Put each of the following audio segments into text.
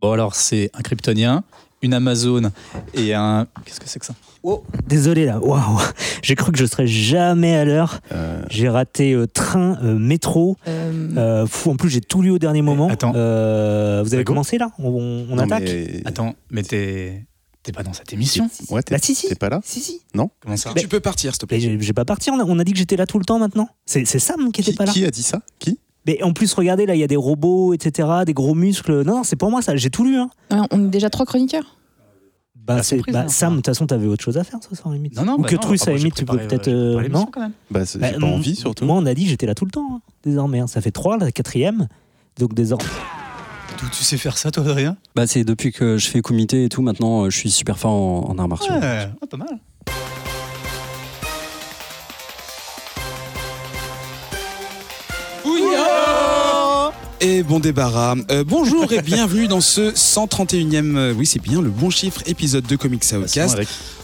Bon, alors, c'est un Kryptonien, une Amazone et un... Qu'est-ce que c'est que ça ? Oh, désolé là, waouh, j'ai cru que je serais jamais à l'heure. J'ai raté train, métro. En plus, j'ai tout lu au dernier moment. Attends. Vous avez commencé là ? On attaque ? Attends, mais t'es pas dans cette émission ? Ouais, si. T'es pas là ? Si. Non ? Comment ça ? Tu peux partir, s'il te plaît. Mais j'ai pas parti, on a dit que j'étais là tout le temps maintenant. C'est Sam qui était pas là. Qui a dit ça ? Qui ? Mais en plus, regardez, là, il y a des robots, etc., des gros muscles. Non, c'est pour moi ça, j'ai tout lu. Hein. On est déjà 3 chroniqueurs. Sam, de toute façon, t'avais autre chose à faire ce soir, limite. Non, ou que Truss, à la limite, tu peux peut-être. Non quand même. J'ai pas envie, surtout. Moi, on a dit que j'étais là tout le temps, hein, désormais. Hein. Ça fait 3, la 4e. Donc, désormais. D'où tu sais faire ça, toi, Adrien ? C'est depuis que je fais comité et tout, maintenant, je suis super fort en arts martiaux. Ouais, pas mal. Et bon débarras. Bonjour et bienvenue dans ce 131e, oui c'est bien le bon chiffre, épisode de Comics Outcast.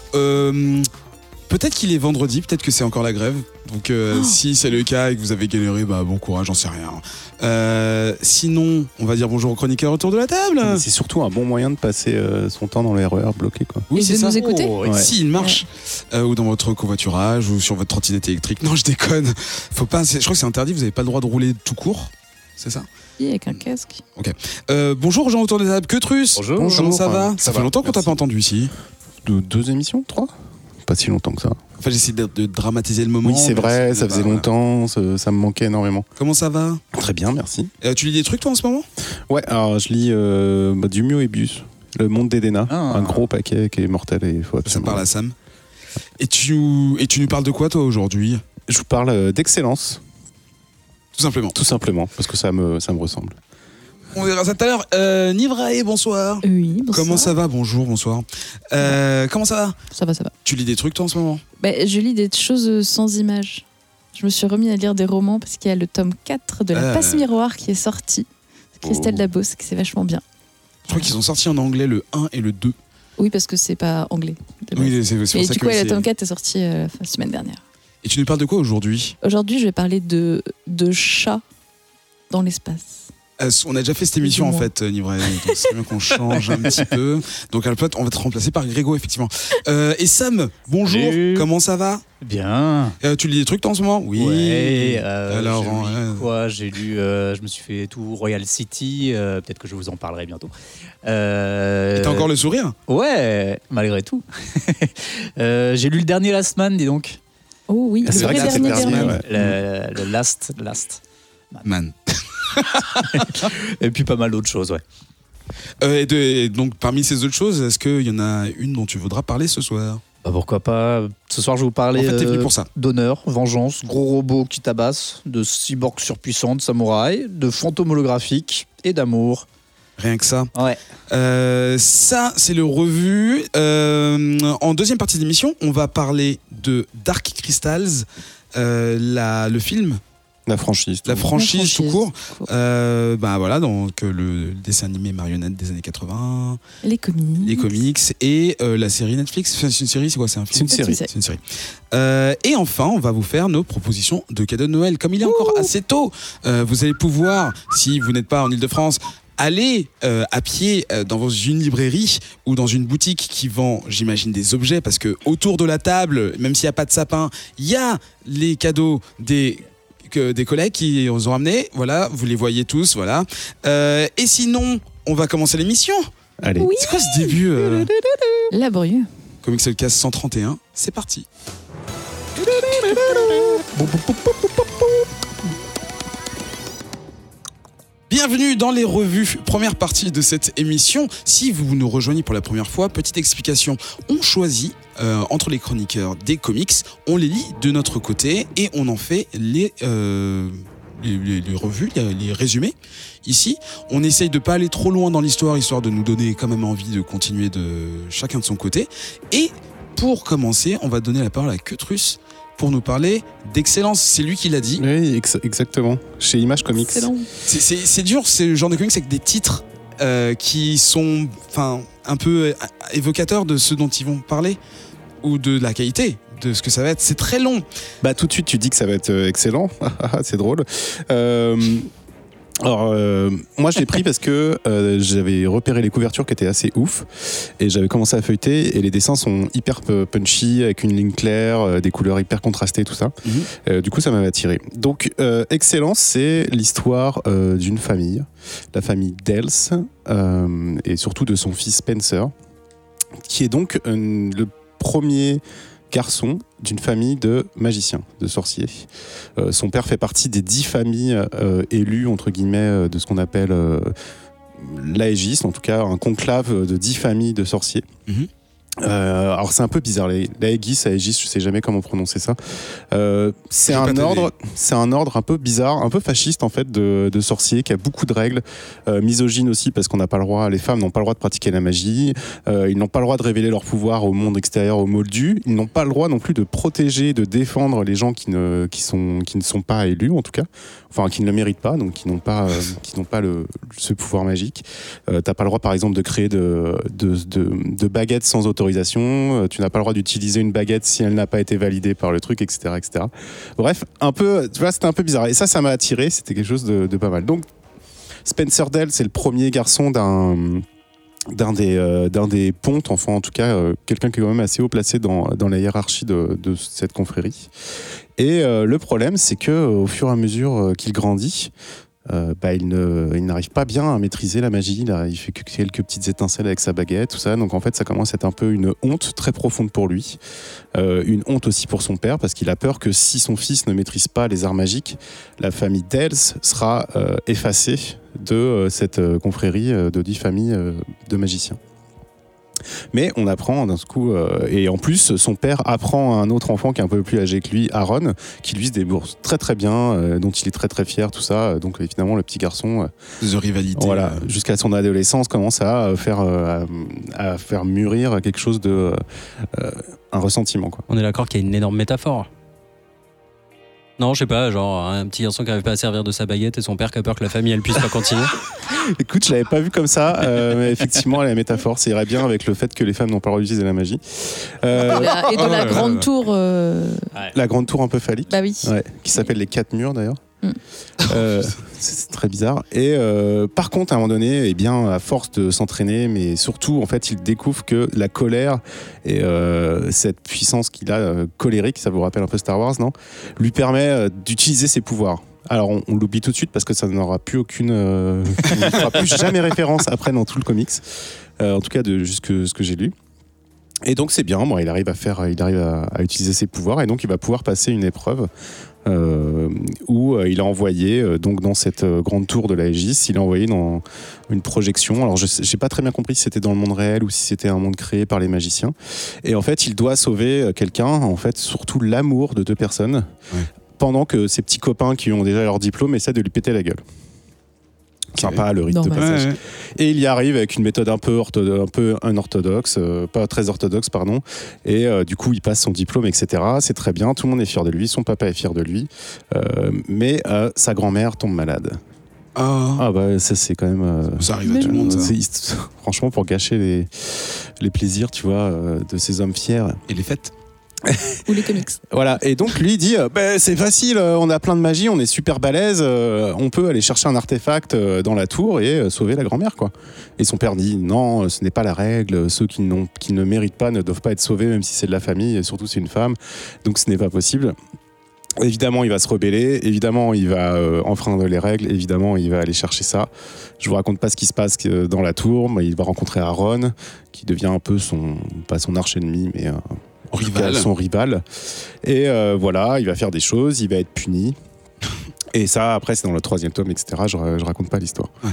Peut-être qu'il est vendredi, peut-être que c'est encore la grève. Donc si c'est le cas et que vous avez galéré, bon courage, j'en sais rien. Sinon, on va dire bonjour aux chroniqueurs autour de la table. Mais c'est surtout un bon moyen de passer son temps dans le RER bloqué, quoi. Oui, et c'est de ça. nous écouter. Si il marche, ou dans votre covoiturage, ou sur votre trottinette électrique. Non, je déconne. Faut pas. Je crois que c'est interdit. Vous n'avez pas le droit de rouler tout court. C'est ça ? Avec un casque. Ok. Bonjour aux gens autour de la table. Que Truss ? Bonjour. Comment ça va ? Ça Ça fait va, longtemps qu'on t'a merci. pas entendu ici. 2 émissions 3 ? Pas si longtemps que ça. Enfin, j'essaie de dramatiser le moment. Oui, c'est mais vrai, ça faisait longtemps, ça me manquait énormément. Comment ça va ? Très bien, merci. Tu lis des trucs toi en ce moment ? Ouais, alors je lis du Moebius, Le Monde d'Edena, un gros paquet qui est mortel et il faut Ça absolument... parle à Sam. Et tu nous parles de quoi toi aujourd'hui ? Je vous parle d'excellence, Tout simplement. tout simplement, parce que ça me ressemble. On verra ça tout à l'heure. Nivrae, bonsoir. Oui, bonsoir. Comment ça va ? Bonjour, bonsoir. Comment ça va ? Ça va. Tu lis des trucs toi en ce moment ? Je lis des choses sans images. Je me suis remis à lire des romans parce qu'il y a le tome 4 de La Passe Miroir qui est sorti. C'est Christelle Dabos, qui c'est vachement bien. Je crois qu'ils ont sorti en anglais le 1 et le 2. Oui, parce que c'est pas anglais. Oui, c'est pour ça Et du que coup, le c'est... tome 4 est sorti la semaine dernière. Et tu nous parles de quoi aujourd'hui ? Aujourd'hui, je vais parler de chats dans l'espace. On a déjà fait cette émission en fait, Nivrae, donc c'est bien qu'on change un petit peu. Donc on va te remplacer par Grégo, effectivement. Et Sam, bonjour, Salut. comment ça va ? Bien. Tu lis des trucs toi en ce moment ? Oui. Ouais, Alors, j'ai lu je me suis fait tout Royal City, peut-être que je vous en parlerai bientôt. Et t'as encore le sourire ? Ouais, malgré tout. J'ai lu le dernier Last Man, dis donc. Oh oui, C'est vrai que c'est dernier. dernier, ouais. Le Last. Man. Et puis pas mal d'autres choses, ouais. Et donc parmi ces autres choses, est-ce qu'il y en a une dont tu voudras parler ce soir ? Pourquoi pas. Ce soir, je vais vous parler En fait, t'es venu pour ça. d'honneur, vengeance, gros robots qui tabassent, de cyborgs surpuissants, de samouraïs, de fantômes holographiques et d'amour. Rien que ça. Ouais. Ça, c'est le revu. En deuxième partie de l'émission, on va parler de Dark Crystals, le film. La franchise. La franchise tout court. court. Voilà, donc le dessin animé marionnette des années 80, Les comics. et la série Netflix. Enfin, c'est une série, c'est quoi ? C'est un film ? C'est une série. C'est une série. Et enfin, on va vous faire nos propositions de cadeaux de Noël. Comme il est encore assez tôt, vous allez pouvoir, si vous n'êtes pas en Ile-de-France, aller à pied dans une librairie ou dans une boutique qui vend, j'imagine, des objets, parce que autour de la table, même s'il n'y a pas de sapin, il y a les cadeaux des collègues qui nous ont ramenés. Voilà, vous les voyez tous, voilà. Et sinon, on va commencer l'émission. Allez. Oui. C'est quoi ce début Laborieux. Comics Outcast 131, c'est parti. Bienvenue dans les revues, première partie de cette émission. Si vous nous rejoignez pour la première fois, petite explication. On choisit entre les chroniqueurs des comics, on les lit de notre côté et on en fait les revues, les résumés. Ici, on essaye de pas aller trop loin dans l'histoire, histoire de nous donner quand même envie de continuer de chacun de son côté. Et pour commencer, on va donner la parole à Quetrus pour nous parler d'excellence. C'est lui qui l'a dit. Oui, exactement. Chez Image Comics. Excellent. C'est dur, c'est le genre de comics avec des titres qui sont un peu évocateurs de ce dont ils vont parler ou de la qualité de ce que ça va être. C'est très long. Tout de suite, tu dis que ça va être excellent. C'est drôle. Alors, moi, je l'ai pris parce que j'avais repéré les couvertures qui étaient assez ouf et j'avais commencé à feuilleter et les dessins sont hyper punchy avec une ligne claire, des couleurs hyper contrastées, tout ça. Du coup, ça m'avait attiré. Donc, Excellence, c'est l'histoire d'une famille, la famille Dales et surtout de son fils Spencer, qui est donc le premier garçon d'une famille de magiciens, de sorciers. Son père fait partie des 10 familles élues, entre guillemets, de ce qu'on appelle l'Aegis, en tout cas un conclave de 10 familles de sorciers. Alors c'est un peu bizarre, l'Aegis, Aegis, je sais jamais comment prononcer ça. C'est un ordre un peu bizarre, un peu fasciste en fait de sorciers qui a beaucoup de règles, misogyne aussi parce qu'on n'a pas le droit, les femmes n'ont pas le droit de pratiquer la magie, ils n'ont pas le droit de révéler leur pouvoir au monde extérieur, aux moldus, ils n'ont pas le droit non plus de protéger, de défendre les gens qui ne sont pas élus en tout cas, enfin qui ne le méritent pas, donc qui n'ont pas ce pouvoir magique. T'as pas le droit par exemple de créer de baguettes sans autorisation, tu n'as pas le droit d'utiliser une baguette si elle n'a pas été validée par le truc, etc. etc. Bref, un peu, tu vois, c'était un peu bizarre. Et ça m'a attiré, c'était quelque chose de pas mal. Donc, Spencer Dale, c'est le premier garçon d'un des pontes, enfin en tout cas, quelqu'un qui est quand même assez haut placé dans la hiérarchie de cette confrérie. Et le problème, c'est que au fur et à mesure qu'il grandit, il n'arrive pas bien à maîtriser la magie. Là, il fait quelques petites étincelles avec sa baguette, tout ça. Donc en fait, ça commence à être un peu une honte très profonde pour lui. Une honte aussi pour son père, parce qu'il a peur que si son fils ne maîtrise pas les arts magiques, la famille Dales sera effacée de cette confrérie de 10 familles de magiciens. Mais on apprend d'un coup, et en plus son père apprend à un autre enfant qui est un peu plus âgé que lui, Aaron, qui lui se débrouille très très bien, dont il est très très fier, tout ça. Donc évidemment le petit garçon, de rivalité, voilà, jusqu'à son adolescence commence à faire mûrir quelque chose de un ressentiment, quoi. On est d'accord qu'il y a une énorme métaphore. Non, je sais pas, genre un petit garçon qui n'arrive pas à servir de sa baguette et son père qui a peur que la famille elle puisse pas continuer. Écoute, je l'avais pas vu comme ça, mais effectivement la métaphore, ça irait bien avec le fait que les femmes n'ont pas le droit d'utiliser la magie. Et de la grande tour. La grande tour un peu phallique. Bah oui. Ouais, qui s'appelle les 4 murs d'ailleurs. C'est très bizarre. Et par contre, à un moment donné, eh bien, à force de s'entraîner, mais surtout, en fait, il découvre que la colère et cette puissance qu'il a, colérique, ça vous rappelle un peu Star Wars, non ? Lui permet d'utiliser ses pouvoirs. Alors, on l'oublie tout de suite parce que ça n'aura plus aucune. Il ne fera plus jamais référence après dans tout le comics. En tout cas, de juste ce que j'ai lu. Et donc, c'est bien. Bon, il arrive à utiliser ses pouvoirs et donc il va pouvoir passer une épreuve. Où il a envoyé donc dans cette grande tour de l'Aegis, il a envoyé dans une projection. Alors j'ai pas très bien compris si c'était dans le monde réel ou si c'était un monde créé par les magiciens. Et en fait, il doit sauver quelqu'un, en fait, surtout l'amour de 2 personnes, pendant que ses petits copains qui ont déjà leur diplôme essaient de lui péter la gueule. Sympa, le rite de passage. Ouais. Et il y arrive avec une méthode un peu unorthodoxe, pas très orthodoxe, pardon. Et du coup, il passe son diplôme, etc. C'est très bien, tout le monde est fier de lui, son papa est fier de lui. Mais sa grand-mère tombe malade. Ah bah ça c'est quand même... ça arrive à tout le monde, ça. Franchement, pour gâcher les plaisirs, tu vois, de ces hommes fiers. Et les fêtes. Ou les comics. Voilà, et donc lui dit c'est facile, on a plein de magie, on est super balèze, on peut aller chercher un artefact dans la tour et sauver la grand-mère, quoi. Et son père dit non, ce n'est pas la règle, ceux qui ne méritent pas ne doivent pas être sauvés, même si c'est de la famille, et surtout c'est une femme, donc ce n'est pas possible. Évidemment, il va se rebeller, évidemment, il va enfreindre les règles, évidemment, il va aller chercher ça. Je vous raconte pas ce qui se passe dans la tour, mais il va rencontrer Aaron, qui devient un peu pas son arch-ennemi, mais son rival. Et voilà, il va faire des choses, il va être puni. Et ça, après, c'est dans le 3e tome, etc. Je raconte pas l'histoire. Ouais.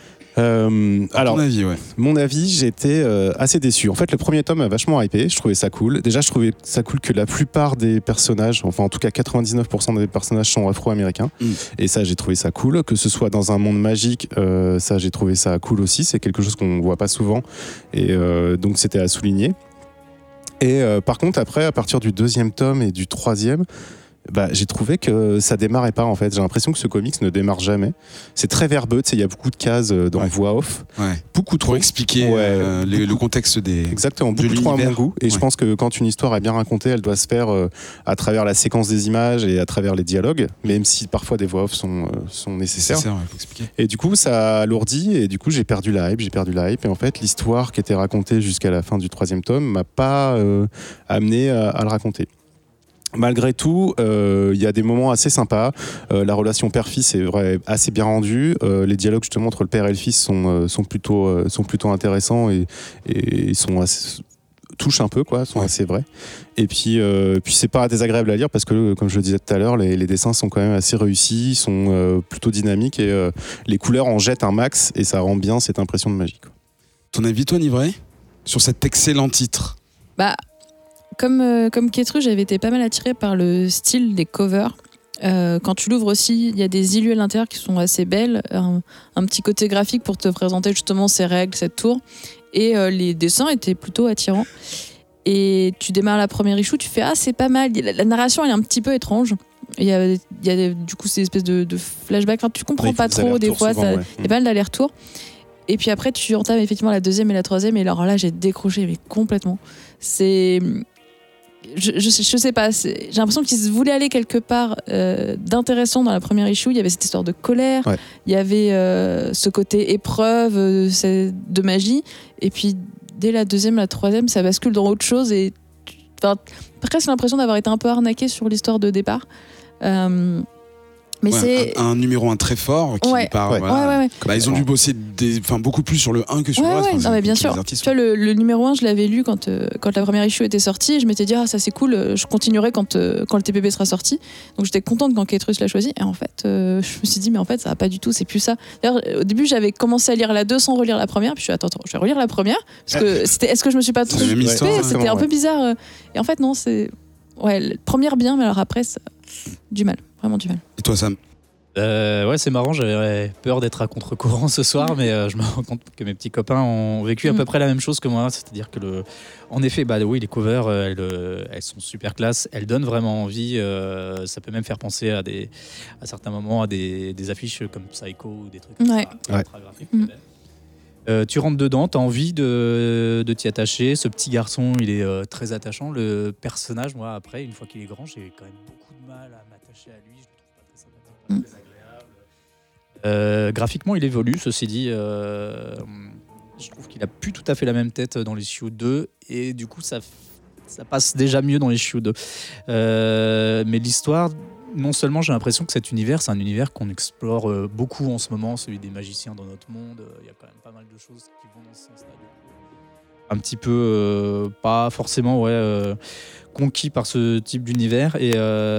Alors, mon avis, j'étais assez déçu. En fait, le premier tome m'a vachement hypé. Je trouvais ça cool. Déjà, je trouvais ça cool que la plupart des personnages, enfin en tout cas 99% des personnages sont afro-américains. Et ça, j'ai trouvé ça cool. Que ce soit dans un monde magique, ça, j'ai trouvé ça cool aussi. C'est quelque chose qu'on voit pas souvent. Et donc, c'était à souligner. Et par contre, après, à partir du 2e tome et du 3e, J'ai trouvé que ça démarrait pas en fait. J'ai l'impression que ce comics ne démarre jamais. C'est très verbeux, il y a beaucoup de cases dans voix off. Ouais. Beaucoup trop. Pour expliquer le contexte des. Exactement, beaucoup trop à mon goût. Et je pense que quand une histoire est bien racontée, elle doit se faire à travers la séquence des images et à travers les dialogues, même si parfois des voix off sont nécessaires. Faut expliquer. Et du coup, ça alourdit et du coup, j'ai perdu la hype. Et en fait, l'histoire qui était racontée jusqu'à la fin du 3e tome m'a pas amené à le raconter. Malgré tout, il y a des moments assez sympas. La relation père-fils est assez bien rendue. Les dialogues justement entre le père et le fils sont plutôt intéressants et touchent un peu, sont assez vrais. Et puis c'est pas désagréable à lire parce que, comme je le disais tout à l'heure, les dessins sont quand même assez réussis, sont plutôt dynamiques et les couleurs en jettent un max et ça rend bien cette impression de magie. Ton avis, toi, Nivray, sur cet excellent titre? Comme Kétru, j'avais été pas mal attirée par le style des covers. Quand tu l'ouvres aussi, il y a des illus à l'intérieur qui sont assez belles, un petit côté graphique pour te présenter justement ces règles, cette tour. Et les dessins étaient plutôt attirants. Et tu démarres la première issue, tu fais c'est pas mal. La narration elle est un petit peu étrange. Il y a du coup ces espèces de flashbacks. Enfin, tu comprends pas trop des fois. Il y a pas mal d'allers-retours. Et puis après, tu entames effectivement la 2e et la 3e. Et alors là, j'ai décroché mais complètement. C'est... Je sais pas, j'ai l'impression qu'ils voulaient aller quelque part d'intéressant dans la première issue. Il y avait cette histoire de colère, il y avait ce côté épreuve de magie, et puis dès la 2e, la 3e, ça bascule dans autre chose et presque l'impression d'avoir été un peu arnaqué sur l'histoire de départ. Mais c'est un numéro 1 très fort qui part. Ouais. Ils ont dû bosser beaucoup plus sur le 1 que sur le reste. Non, mais bien sûr. Tu vois, le numéro 1, je l'avais lu quand la première issue était sortie. Et je m'étais dit, ça c'est cool, je continuerai quand le TPB sera sorti. Donc j'étais contente quand Kétrus l'a choisi. Et en fait, je me suis dit, mais en fait, ça va pas du tout, c'est plus ça. D'ailleurs, au début, j'avais commencé à lire la 2 sans relire la première. Puis je suis attends, je vais relire la première. Parce que est-ce que je me suis pas trompée? C'était un peu bizarre. Et en fait, non, c'est. Première bien, mais alors après, du mal. Vraiment du mal. Et toi, Sam? C'est marrant, j'avais peur d'être à contre-courant ce soir, mais je me rends compte que mes petits copains ont vécu à peu près la même chose que moi, c'est-à-dire que en effet, les covers, elles sont super classe, elles donnent vraiment envie, ça peut même faire penser à certains moments à des affiches comme Psycho ou des trucs comme ça, ultra graphiques. Tu rentres dedans, tu as envie de t'y attacher. Ce petit garçon, il est très attachant. Le personnage, moi, après, une fois qu'il est grand, j'ai quand même beaucoup de mal à m'attacher à lui. Je le trouve pas très sympathique, très agréable. Graphiquement, il évolue, ceci dit. Je trouve qu'il a plus tout à fait la même tête dans l'issue 2. Et du coup, ça passe déjà mieux dans l'issue 2. Mais l'histoire... Non seulement j'ai l'impression que cet univers, c'est un univers qu'on explore beaucoup en ce moment, celui des magiciens dans notre monde. Il y a quand même pas mal de choses qui vont dans ce sens-là. Un petit peu, pas forcément conquis par ce type d'univers. Et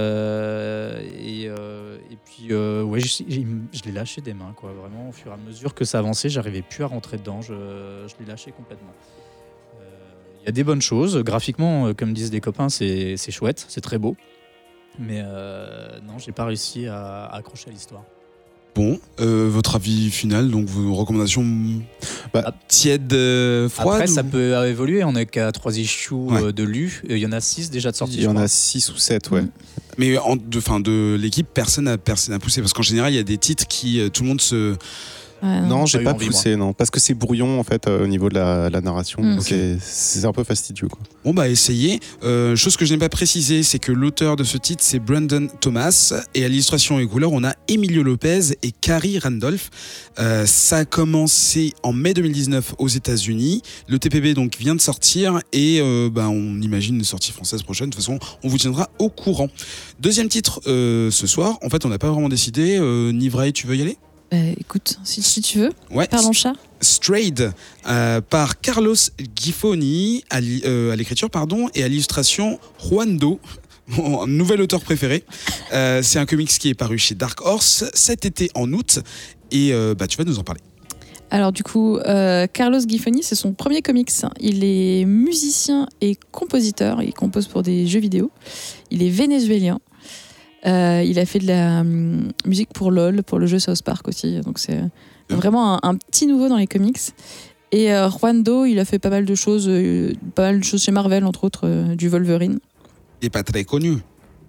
puis, je l'ai lâché des mains. Vraiment, au fur et à mesure que ça avançait, j'arrivais plus à rentrer dedans. Je l'ai lâché complètement. Il y a des bonnes choses. Graphiquement, comme disent des copains, c'est chouette, c'est très beau. Mais non, j'ai pas réussi à accrocher à l'histoire. Bon, votre avis final, donc vos recommandations tièdes, froides? Après, ça peut évoluer. On n'est qu'à 3 issues de lus. Il y en a 6 déjà de sortie. Il y en a 6 ou 7, Mais de l'équipe, personne n'a poussé. Parce qu'en général, il y a des titres qui tout le monde se... Non, j'ai pas poussé, non, parce que c'est brouillon en fait au niveau de la narration. C'est un peu fastidieux, quoi. Bon, essayez. Chose que je n'ai pas précisé, c'est que l'auteur de ce titre, c'est Brandon Thomas, et à l'illustration et couleurs, on a Emilio Lopez et Carrie Randolph. Ça a commencé en mai 2019 aux États-Unis. Le TPB donc vient de sortir et on imagine une sortie française prochaine. De toute façon, on vous tiendra au courant. Deuxième titre ce soir. En fait, on n'a pas vraiment décidé. Nivray, tu veux y aller? Écoute, si tu veux, parlons chat. Strayed par Carlos Giffoni à l'écriture et à l'illustration Juando, mon nouvel auteur préféré. C'est un comics qui est paru chez Dark Horse cet été en août et tu vas nous en parler. Alors du coup, Carlos Giffoni, c'est son premier comics. Il est musicien et compositeur, il compose pour des jeux vidéo. Il est vénézuélien. Il a fait de la musique pour LOL, pour le jeu South Park aussi. Donc c'est vraiment un petit nouveau dans les comics. Et Juando, il a fait pas mal de choses chez Marvel, entre autres du Wolverine. Il n'est pas très connu.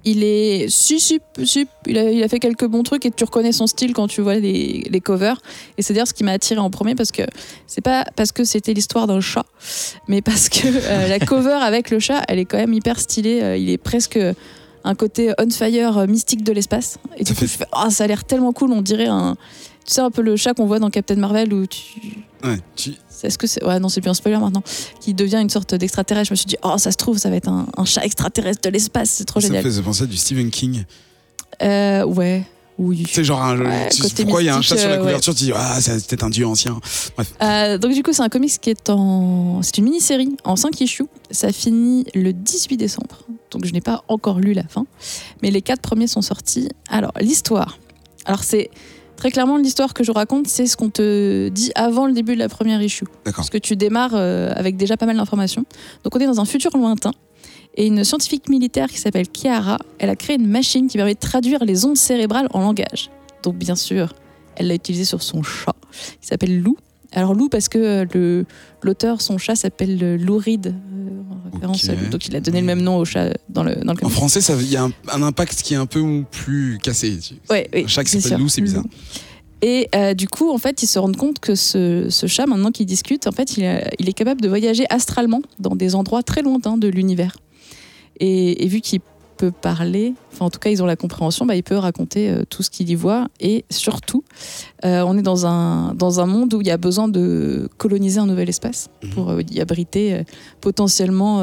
il est il a fait quelques bons trucs et tu reconnais son style quand tu vois les covers. Et c'est d'ailleurs ce qui m'a attiré en premier, parce que c'est pas parce que c'était l'histoire d'un chat, mais parce que la cover avec le chat, elle est quand même hyper stylée. Il est presque un côté on fire mystique de l'espace. Et du coup, je fais, ça a l'air tellement cool. On dirait tu sais, un peu le chat qu'on voit dans Captain Marvel où Est-ce que c'est... Ouais, non, c'est plus un spoiler maintenant. Qui devient une sorte d'extraterrestre. Je me suis dit, ça se trouve, ça va être un chat extraterrestre de l'espace. C'est trop génial. Ça me faisait penser à du Stephen King. Ouais. Oui. C'est genre pourquoi il y a un chat sur la couverture, tu dis c'est peut-être un dieu ancien. Bref. Donc du coup, c'est un comics qui c'est une mini-série en 5 issues. Ça finit le 18 décembre. Donc je n'ai pas encore lu la fin, mais les 4 premiers sont sortis. Alors l'histoire. Alors c'est très clairement l'histoire que je raconte, c'est ce qu'on te dit avant le début de la première issue. D'accord. Parce que tu démarres avec déjà pas mal d'informations. Donc on est dans un futur lointain. Et une scientifique militaire qui s'appelle Kiara, elle a créé une machine qui permet de traduire les ondes cérébrales en langage. Donc bien sûr, elle l'a utilisée sur son chat, qui s'appelle Lou. Alors Lou parce que l'auteur, son chat s'appelle Lou Reed, en référence à Lou. Donc il a donné le même nom au chat dans le comics. En français, il y a un impact qui est un peu plus cassé. Ouais, un chat qui s'appelle Lou, c'est bizarre. Et du coup, en fait, ils se rendent compte que ce chat, maintenant qu'il discute, en fait, il est capable de voyager astralement dans des endroits très lointains de l'univers. Et vu qu'il peut parler, enfin en tout cas ils ont la compréhension, il peut raconter tout ce qu'il y voit. Et surtout, on est dans un monde où il y a besoin de coloniser un nouvel espace pour y abriter potentiellement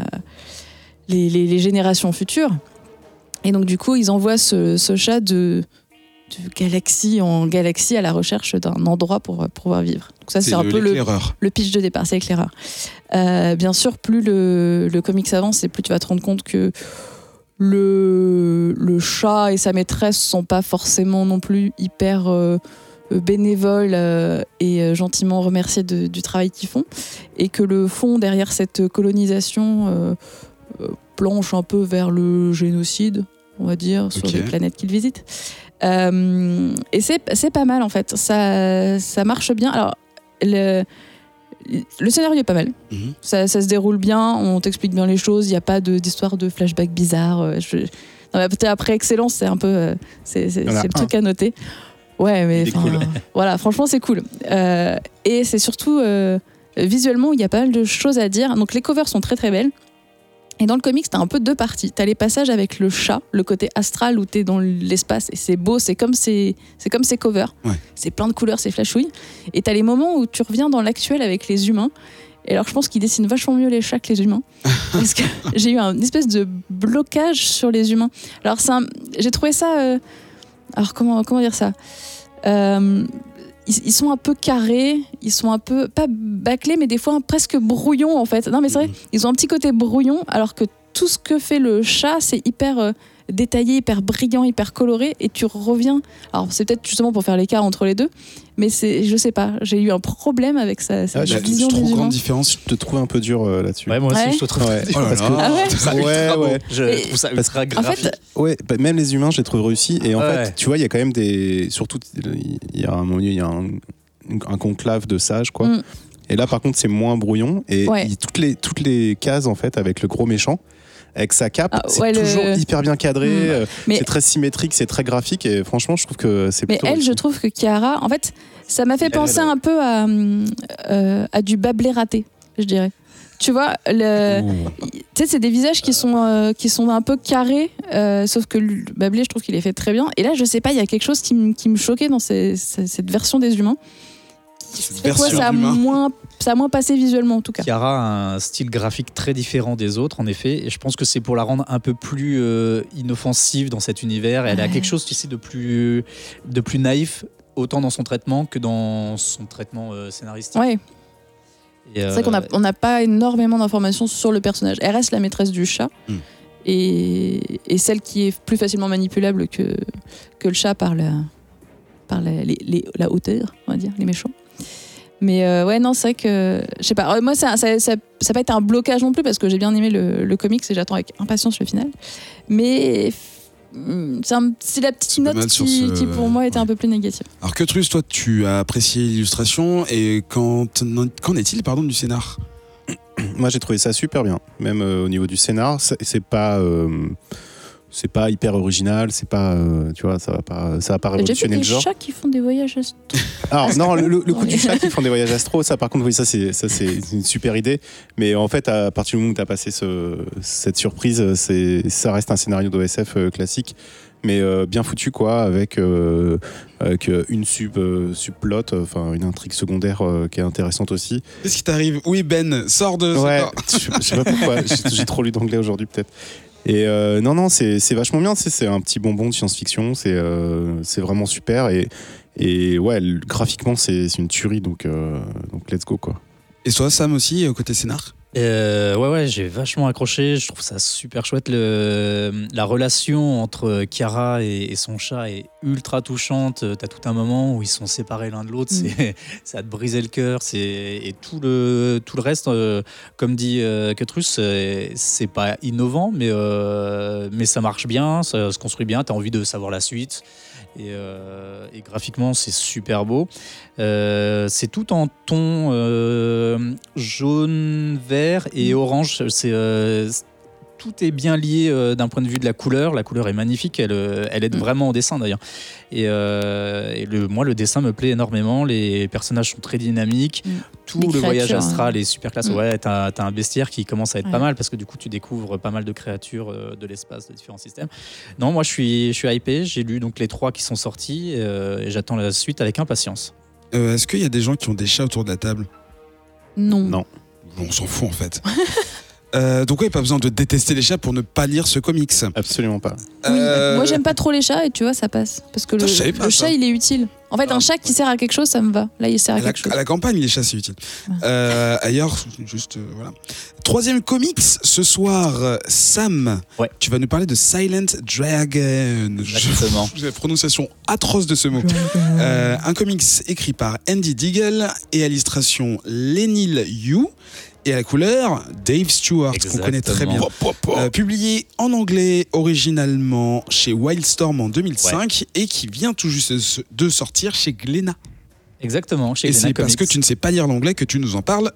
les générations futures. Et donc du coup, ils envoient ce chat de galaxie en galaxie à la recherche d'un endroit pour pouvoir vivre. Donc ça, c'est un peu le pitch de départ, c'est l'éclaireur. Bien sûr, plus le comics avance et plus tu vas te rendre compte que le chat et sa maîtresse sont pas forcément non plus hyper bénévoles et gentiment remerciés du travail qu'ils font, et que le fond derrière cette colonisation planche un peu vers le génocide, on va dire, sur les planètes qu'ils visitent. Et c'est pas mal en fait, ça marche bien. Alors le scénario est pas mal, ça se déroule bien, on t'explique bien les choses, il n'y a pas d'histoire de flashback bizarre. Peut-être après Excellence, c'est un peu c'est le truc à noter. Ouais, mais cool. Voilà, franchement c'est cool. Et c'est surtout visuellement, il y a pas mal de choses à dire. Donc les covers sont très très belles. Et dans le comics, t'as un peu 2 parties. T'as les passages avec le chat, le côté astral où t'es dans l'espace et c'est beau, c'est comme ces covers. Ouais. C'est plein de couleurs, c'est flashouille. Et t'as les moments où tu reviens dans l'actuel avec les humains. Et alors je pense qu'ils dessinent vachement mieux les chats que les humains. Parce que j'ai eu une espèce de blocage sur les humains. Alors j'ai trouvé ça... alors comment dire ça ils sont un peu carrés, ils sont un peu, pas bâclés, mais des fois presque brouillons en fait. Non mais c'est vrai, ils ont un petit côté brouillon, alors que tout ce que fait le chat, c'est hyper détaillé, hyper brillant, hyper coloré, et tu reviens. Alors c'est peut-être justement pour faire l'écart entre les deux, mais je sais pas, j'ai eu un problème avec cette vision des humains. Grande différence, je te trouve un peu dur là-dessus. Ouais, moi aussi je te trouve dur. Parce que, je trouve ça ultra graphique. En fait, même les humains, je les trouve réussis. Et en fait, tu vois, il y a quand même surtout, il y a un moment, il y a un conclave de sages, quoi. Et là, par contre, c'est moins brouillon. Et toutes les cases, en fait, avec le gros méchant, avec sa cape, c'est toujours hyper bien cadré, c'est très symétrique, c'est très graphique, et franchement, je trouve que c'est plutôt... Mais elle, je trouve que Kiara, en fait, ça m'a fait penser un peu à du Bablé raté, je dirais. Tu vois, tu sais, c'est des visages qui sont un peu carrés, sauf que Bablé, je trouve qu'il est fait très bien. Et là, je sais pas, il y a quelque chose qui me choquait dans cette version des humains. Ça a moins passé visuellement en tout cas. Kiara a un style graphique très différent des autres en effet, et je pense que c'est pour la rendre un peu plus inoffensive dans cet univers. Elle a quelque chose, tu sais, de plus naïf, autant dans son traitement que dans son traitement scénaristique. Ouais. C'est vrai qu'on n'a pas énormément d'informations sur le personnage. Elle reste la maîtresse du chat et celle qui est plus facilement manipulable que le chat par la hauteur, on va dire, les méchants. Mais ouais, non, c'est vrai que je sais pas, moi ça n'a pas été un blocage non plus, parce que j'ai bien aimé le comics et j'attends avec impatience le final, mais c'est la petite note qui pour moi était un peu plus négative. Alors Quetrus, toi tu as apprécié l'illustration, et qu'en est-il du scénar? Moi j'ai trouvé ça super bien, même au niveau du scénar, c'est pas c'est pas hyper original, c'est pas, tu vois, ça va pas révolutionner le genre. Des chats qui font des voyages astro. Alors non, le coup du chat qui font des voyages astro, ça par contre, oui, ça c'est une super idée. Mais en fait, à partir du moment où tu as passé cette surprise, ça reste un scénario d'OSF classique, mais bien foutu quoi, avec une subplot, enfin une intrigue secondaire qui est intéressante aussi. Qu'est-ce qui t'arrive? Oui, Ben, sors de. Ouais, je sais pas pourquoi, j'ai trop lu d'anglais aujourd'hui peut-être. Et non, c'est vachement bien, c'est un petit bonbon de science-fiction, c'est vraiment super et ouais, graphiquement c'est une tuerie, donc let's go quoi. Et toi, Sam aussi, côté scénar? Ouais, j'ai vachement accroché. Je trouve ça super chouette. La relation entre Chiara et son chat est ultra touchante. T'as tout un moment où ils sont séparés l'un de l'autre. Ça a te brisé le cœur. Et tout le reste, comme dit Cutrus, c'est pas innovant, mais ça marche bien, ça se construit bien. T'as envie de savoir la suite. Et graphiquement, c'est super beau. C'est tout en ton jaune, vert et orange. Tout est bien lié d'un point de vue de la couleur. La couleur est magnifique, elle aide vraiment au dessin d'ailleurs. Moi, le dessin me plaît énormément. Les personnages sont très dynamiques. Tout le voyage astral est super classe. Ouais, t'as un bestiaire qui commence à être pas mal parce que du coup, tu découvres pas mal de créatures de l'espace, de différents systèmes. Non, moi, je suis hypé. J'ai lu donc les 3 qui sont sortis et j'attends la suite avec impatience. Est-ce qu'il y a des gens qui ont des chats autour de la table? Non. On s'en fout en fait. Donc ouais, pas besoin de détester les chats pour ne pas lire ce comics. Absolument pas. Oui, moi j'aime pas trop les chats et tu vois ça passe parce que le chat il est utile. En fait un chat qui sert à quelque chose ça me va. Là il sert à quelque chose. À la campagne les chats c'est utile. Ailleurs juste voilà. 3e comics ce soir, Sam. Ouais. Tu vas nous parler de Silent Dragon. Exactement. J'ai la prononciation atroce de ce mot. Un comics écrit par Andy Deagle et à l'illustration Lenil Yu. Et à la couleur, Dave Stewart, qu'on connaît très bien. Publié en anglais originalement chez Wildstorm en 2005 et qui vient tout juste de sortir chez Glénat. Exactement, chez Glénat Comics. Et c'est Comics. parce que tu ne sais pas lire l'anglais que tu nous en parles,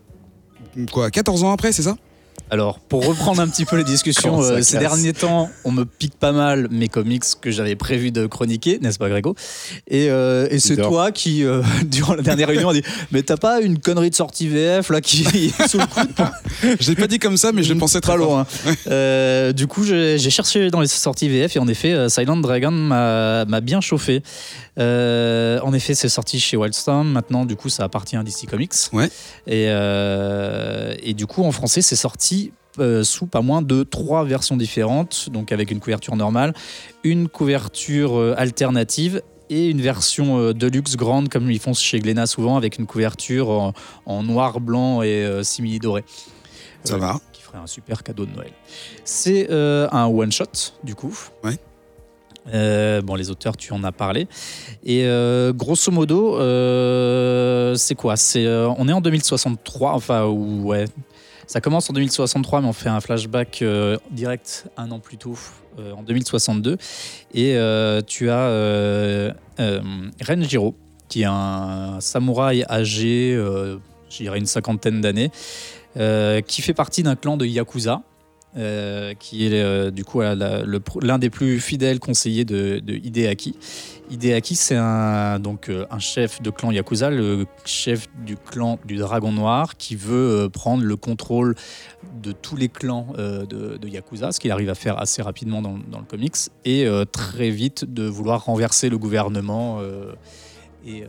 14 ans après, c'est ça ? Alors, pour reprendre un petit peu les discussions, ces derniers temps, on me pique pas mal mes comics que j'avais prévu de chroniquer, n'est-ce pas Grégo ? Et c'est toi qui, durant la dernière réunion, a dit « Mais t'as pas une connerie de sortie VF là qui est sous le coude ?» Je l'ai pas dit comme ça, mais je pensais très loin. Du coup, j'ai cherché dans les sorties VF et en effet, Silent Dragon m'a bien chauffé. En effet, c'est sorti chez Wildstorm. Maintenant, du coup, ça appartient à DC Comics. Ouais. Et du coup, en français, c'est sorti sous pas moins de 3 versions différentes, donc avec une couverture normale, une couverture alternative et une version deluxe grande comme ils font chez Glénat souvent, avec une couverture en noir, blanc et simili-doré. Ça va. Qui ferait un super cadeau de Noël. C'est un one-shot, du coup. Ouais. Les auteurs, tu en as parlé. Et grosso modo, c'est quoi ? On est en 2063, ouais. Ça commence en 2063, mais on fait un flashback direct un an plus tôt, en 2062. Et tu as Renjiro, qui est un samouraï âgé, je dirais une 50aine d'années, qui fait partie d'un clan de Yakuza. Qui est du coup l'un des plus fidèles conseillers de Hideaki. Hideaki, c'est un chef de clan Yakuza, le chef du clan du Dragon Noir, qui veut prendre le contrôle de tous les clans de Yakuza, ce qu'il arrive à faire assez rapidement dans le comics, et très vite de vouloir renverser le gouvernement et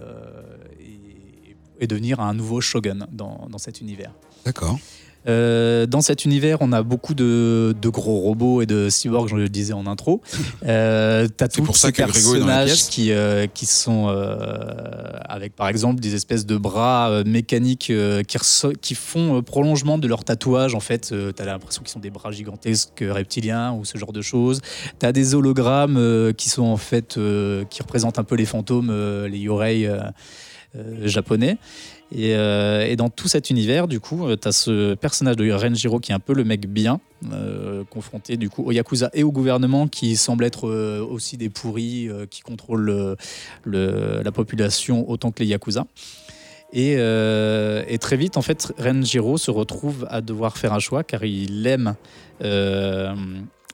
devenir un nouveau shogun dans cet univers. D'accord. Dans cet univers, on a beaucoup de gros robots et de cyborgs, je le disais en intro. T'as tous ces personnages qui sont avec par exemple des espèces de bras mécaniques qui font prolongement de leur tatouage. En fait, t'as l'impression qu'ils sont des bras gigantesques reptiliens ou ce genre de choses. T'as des hologrammes qui sont en fait qui représentent un peu les fantômes, les yorei japonais. Et dans tout cet univers, du coup, tu as ce personnage de Renjiro qui est un peu le mec bien, confronté du coup au Yakuza et au gouvernement qui semble être aussi des pourris qui contrôlent la population autant que les Yakuza. Et très vite, en fait, Renjiro se retrouve à devoir faire un choix car il aime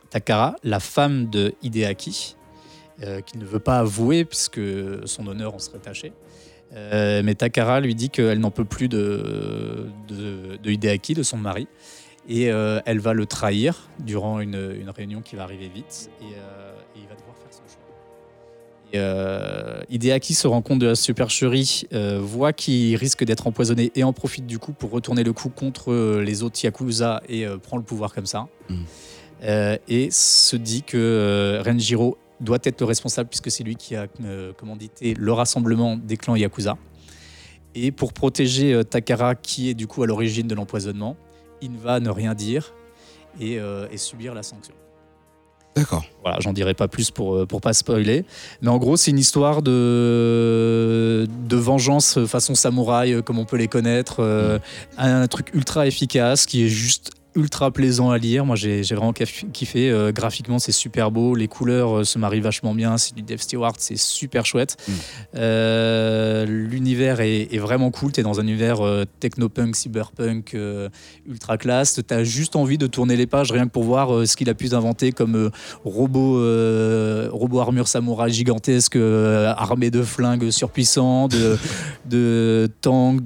Takara, la femme de Hideaki, qui ne veut pas avouer puisque son honneur en serait taché. Mais Takara lui dit qu'elle n'en peut plus de Hideaki, de son mari, et elle va le trahir durant une réunion qui va arriver vite, et il va devoir faire son choix. Hideaki se rend compte de la supercherie, voit qu'il risque d'être empoisonné et en profite du coup pour retourner le coup contre les autres Yakuza et prend le pouvoir comme ça. Et se dit que Renjiro doit être le responsable puisque c'est lui qui a commandité le rassemblement des clans Yakuza. Et pour protéger Takara, qui est du coup à l'origine de l'empoisonnement, il va ne rien dire et subir la sanction. D'accord. Voilà, j'en dirai pas plus pour pas spoiler. Mais en gros, c'est une histoire de vengeance façon samouraï, comme on peut les connaître. Un truc ultra efficace qui est juste ultra plaisant à lire. Moi, j'ai vraiment kiffé. Graphiquement, c'est super beau. Les couleurs se marient vachement bien. C'est du Dave Stewart, c'est super chouette. L'univers est vraiment cool. T'es dans un univers techno-punk, cyberpunk, ultra classe. T'as juste envie de tourner les pages rien que pour voir ce qu'il a pu inventer comme robot armure samouraï gigantesque, armé de flingues surpuissants, de tanks,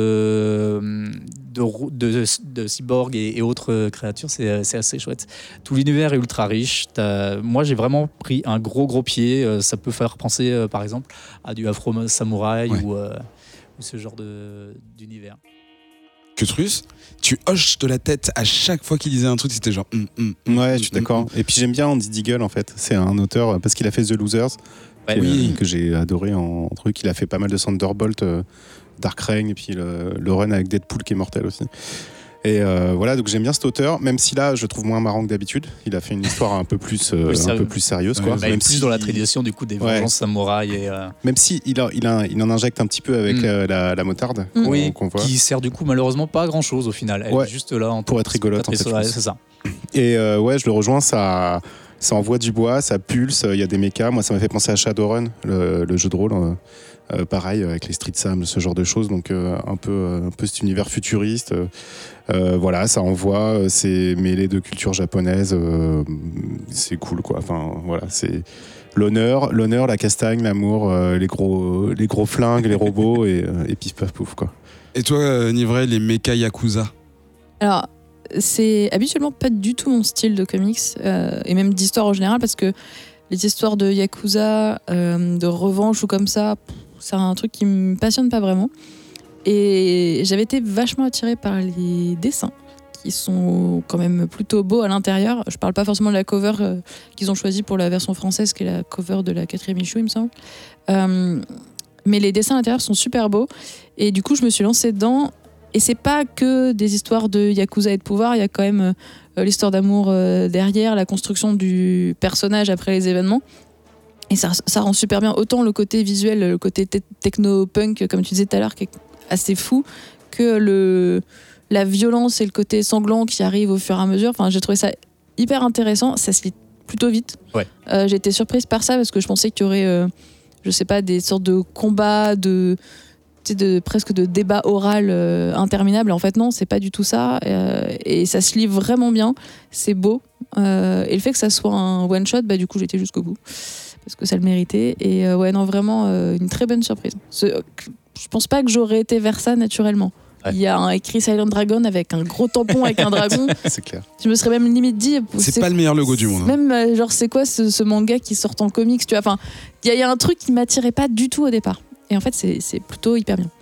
de cyborgs et autres créatures. C'est assez chouette. Tout l'univers est ultra riche. Moi, j'ai vraiment pris un gros pied. Ça peut faire penser, par exemple, à du Afro Samouraï ou ce genre d'univers. Cutrus, tu hoches de la tête à chaque fois qu'il disait un truc, c'était genre... Ouais, je suis d'accord. Et puis j'aime bien Andy Deagle, en fait. C'est un auteur, parce qu'il a fait The Losers, que j'ai adoré en truc. Il a fait pas mal de Thunderbolt, Dark Reign, et puis le run avec Deadpool qui est mortel aussi. Et voilà, donc j'aime bien cet auteur, même si là, je le trouve moins marrant que d'habitude. Il a fait une histoire un peu plus sérieuse, quoi. Même plus dans la tradition du coup des vengeances samouraïs. Même si il en injecte un petit peu avec la motarde qu'on voit. Qui sert du coup malheureusement pas à grand chose au final. Elle est juste là pour être rigolote en fait. C'est ça. Et je le rejoins, ça envoie du bois, ça pulse, il y a des mechas. Moi, ça m'a fait penser à Shadowrun, le jeu de rôle. Pareil avec les Street Sam, ce genre de choses, donc un peu cet univers futuriste. Voilà, ça envoie, c'est mêlé de culture japonaise, c'est cool quoi. Enfin voilà, c'est l'honneur, la castagne, l'amour, les gros flingues, les robots et pif paf pouf quoi. Et toi, Nivray, les mecha Yakuza? Alors, c'est habituellement pas du tout mon style de comics et même d'histoire en général, parce que les histoires de Yakuza, de revanche ou comme ça, c'est un truc qui me passionne pas vraiment. Et j'avais été vachement attirée par les dessins, qui sont quand même plutôt beaux à l'intérieur. Je parle pas forcément de la cover qu'ils ont choisie pour la version française, qui est la cover de la 4e issue, il me semble. Mais les dessins à l'intérieur sont super beaux. Et du coup, je me suis lancée dedans. Et c'est pas que des histoires de Yakuza et de pouvoir, il y a quand même l'histoire d'amour derrière, la construction du personnage après les événements. Et ça rend super bien autant le côté visuel, le côté techno-punk, comme tu disais tout à l'heure, qui est assez fou, que la violence et le côté sanglant qui arrive au fur et à mesure. Enfin, j'ai trouvé ça hyper intéressant. Ça se lit plutôt vite. Ouais. J'ai été surprise par ça parce que je pensais qu'il y aurait, je sais pas, des sortes de combats, presque de débat oral interminable. En fait, non, c'est pas du tout ça. Et ça se lit vraiment bien. C'est beau. Et le fait que ça soit un one-shot, du coup, j'étais jusqu'au bout. Parce que ça le méritait. Et non, vraiment, une très bonne surprise. Je pense pas que j'aurais été vers ça naturellement. Ouais. Il y a écrit Silent Dragon avec un gros tampon avec un dragon. C'est clair. Je me serais même limite dit... C'est pas le meilleur logo du monde. Même, genre, c'est quoi ce manga qui sort en comics, tu vois. Enfin, il y a un truc qui m'attirait pas du tout au départ. Et en fait, c'est plutôt hyper bien.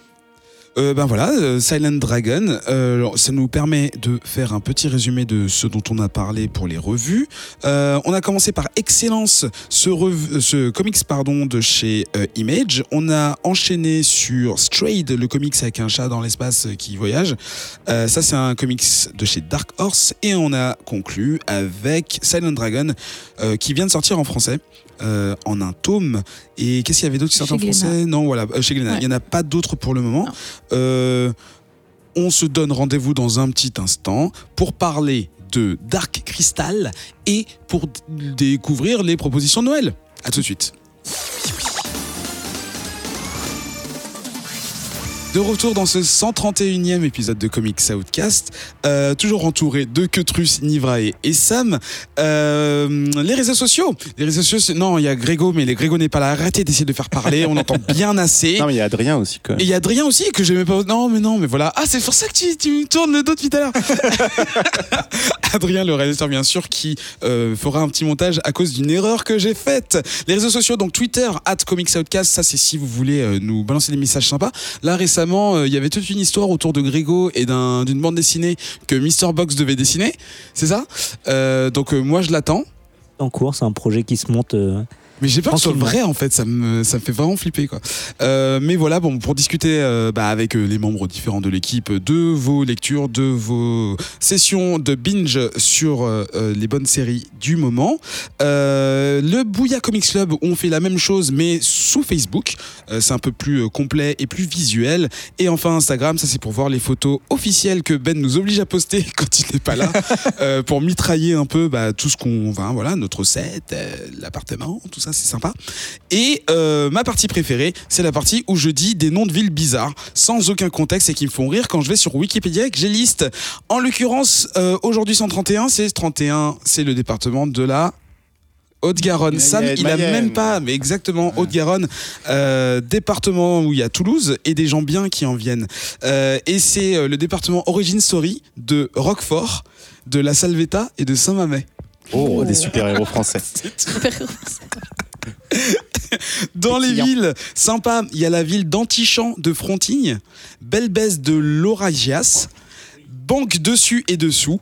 Voilà, Silent Dragon, ça nous permet de faire un petit résumé de ce dont on a parlé pour les revues. On a commencé par Excellence, ce comics de chez Image. On a enchaîné sur Strayed, le comics avec un chat dans l'espace qui voyage. Ça, c'est un comics de chez Dark Horse. Et on a conclu avec Silent Dragon, qui vient de sortir en français. En un tome. Et qu'est-ce qu'il y avait d'autre qui sortait en français? Non, voilà, chez Glénat. Ouais. Il n'y en a pas d'autres pour le moment. On se donne rendez-vous dans un petit instant pour parler de Dark Crystal et pour découvrir les propositions de Noël. À tout de suite. De retour dans ce 131e épisode de Comics Outcast, toujours entouré de Quetrus, Nivrae et Sam. Les réseaux sociaux, non, il y a Grégo, mais Grégo n'est pas là. Arrêtez d'essayer de faire parler, on entend bien assez. Non, mais il y a Adrien aussi, quand même. Et il y a Adrien aussi, que j'aimais pas. Non, mais voilà. Ah, c'est pour ça que tu me tournes le dos depuis tout à l'heure. Adrien, le réalisateur, bien sûr, qui fera un petit montage à cause d'une erreur que j'ai faite. Les réseaux sociaux, donc Twitter, @ComicsOutcast, ça c'est si vous voulez nous balancer des messages sympas. Là, récemment, il y avait toute une histoire autour de Grégo et d'une bande dessinée que Mr. Box devait dessiner. C'est ça? Donc moi, je l'attends. En cours, c'est un projet qui se monte. Mais j'ai peur que ce soit vrai en fait, ça me fait vraiment flipper quoi. Mais voilà, bon, pour discuter avec les membres différents de l'équipe de vos lectures, de vos sessions de binge sur les bonnes séries du moment. Le Bouya Comics Club, on fait la même chose mais sous Facebook. C'est un peu plus complet et plus visuel. Et enfin Instagram, ça c'est pour voir les photos officielles que Ben nous oblige à poster quand il n'est pas là, pour mitrailler un peu tout ce qu'on va, voilà, notre set, l'appartement, tout ça. C'est sympa. Et ma partie préférée, c'est la partie où je dis des noms de villes bizarres, sans aucun contexte et qui me font rire quand je vais sur Wikipédia et que j'ai liste. En l'occurrence, aujourd'hui 131, c'est le département de la Haute-Garonne. Sam, il a même pas, mais exactement, Haute-Garonne, département où il y a Toulouse et des gens bien qui en viennent. Et c'est le département Origin Story de Roquefort, de la Salvetat et de Saint-Mamet. Oh, des super-héros français. Dans les villes sympas, il y a la ville d'Antichamps de Frontignes, Belbès de Lauragias, Banque dessus et dessous.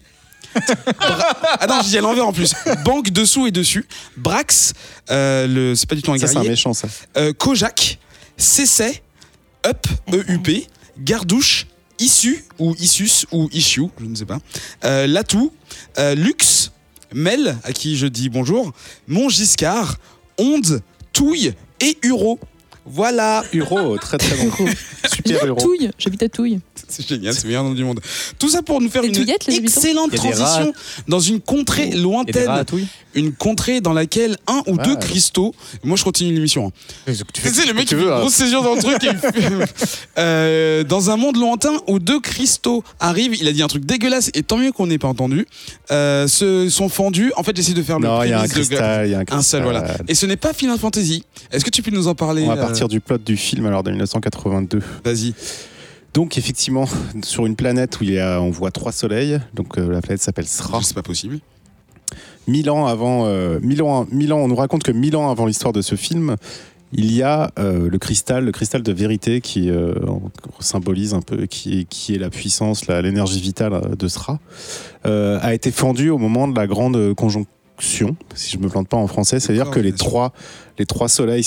Ah non, je dis à l'envers en plus. Banque dessous et dessus. Brax, c'est pas du tout un guerrier. Ça, c'est un méchant, ça. Kojak, Cessay, Up, EUP, Gardouche, Issu, ou Issus, ou Issue, je ne sais pas. Latou, Lux, Mel, à qui je dis bonjour, Montgiscard, Onde, Touille et Huro. Voilà. Huro, très très bon. Super Huro. Touille, j'habite à Touille. C'est génial, c'est le meilleur nom du monde. Tout ça pour nous faire une touillettes, excellente transition dans une contrée lointaine. Une contrée dans laquelle un ou deux cristaux. Moi, je continue l'émission. Tu sais, le mec qui fait une grosse césure dans le truc. Dans un monde lointain où deux cristaux arrivent, il a dit un truc dégueulasse et tant mieux qu'on n'ait pas entendu. Sont fendus. En fait, j'essaie de faire le prémisse. Il y a un cristal. Un seul, voilà. Et ce n'est pas Final Fantasy. Est-ce que tu peux nous en parler? On va partir du plot du film alors de 1982. Vas-y. Donc effectivement, sur une planète où on voit 3 soleils, donc la planète s'appelle Sra. C'est pas possible. 1000 ans avant, on nous raconte que 1000 ans avant l'histoire de ce film, il y a le cristal de vérité qui symbolise un peu, qui est la puissance, l'énergie vitale de Sra, a été fendu au moment de la grande conjonction, si je me plante pas en français, c'est-à-dire que les trois soleils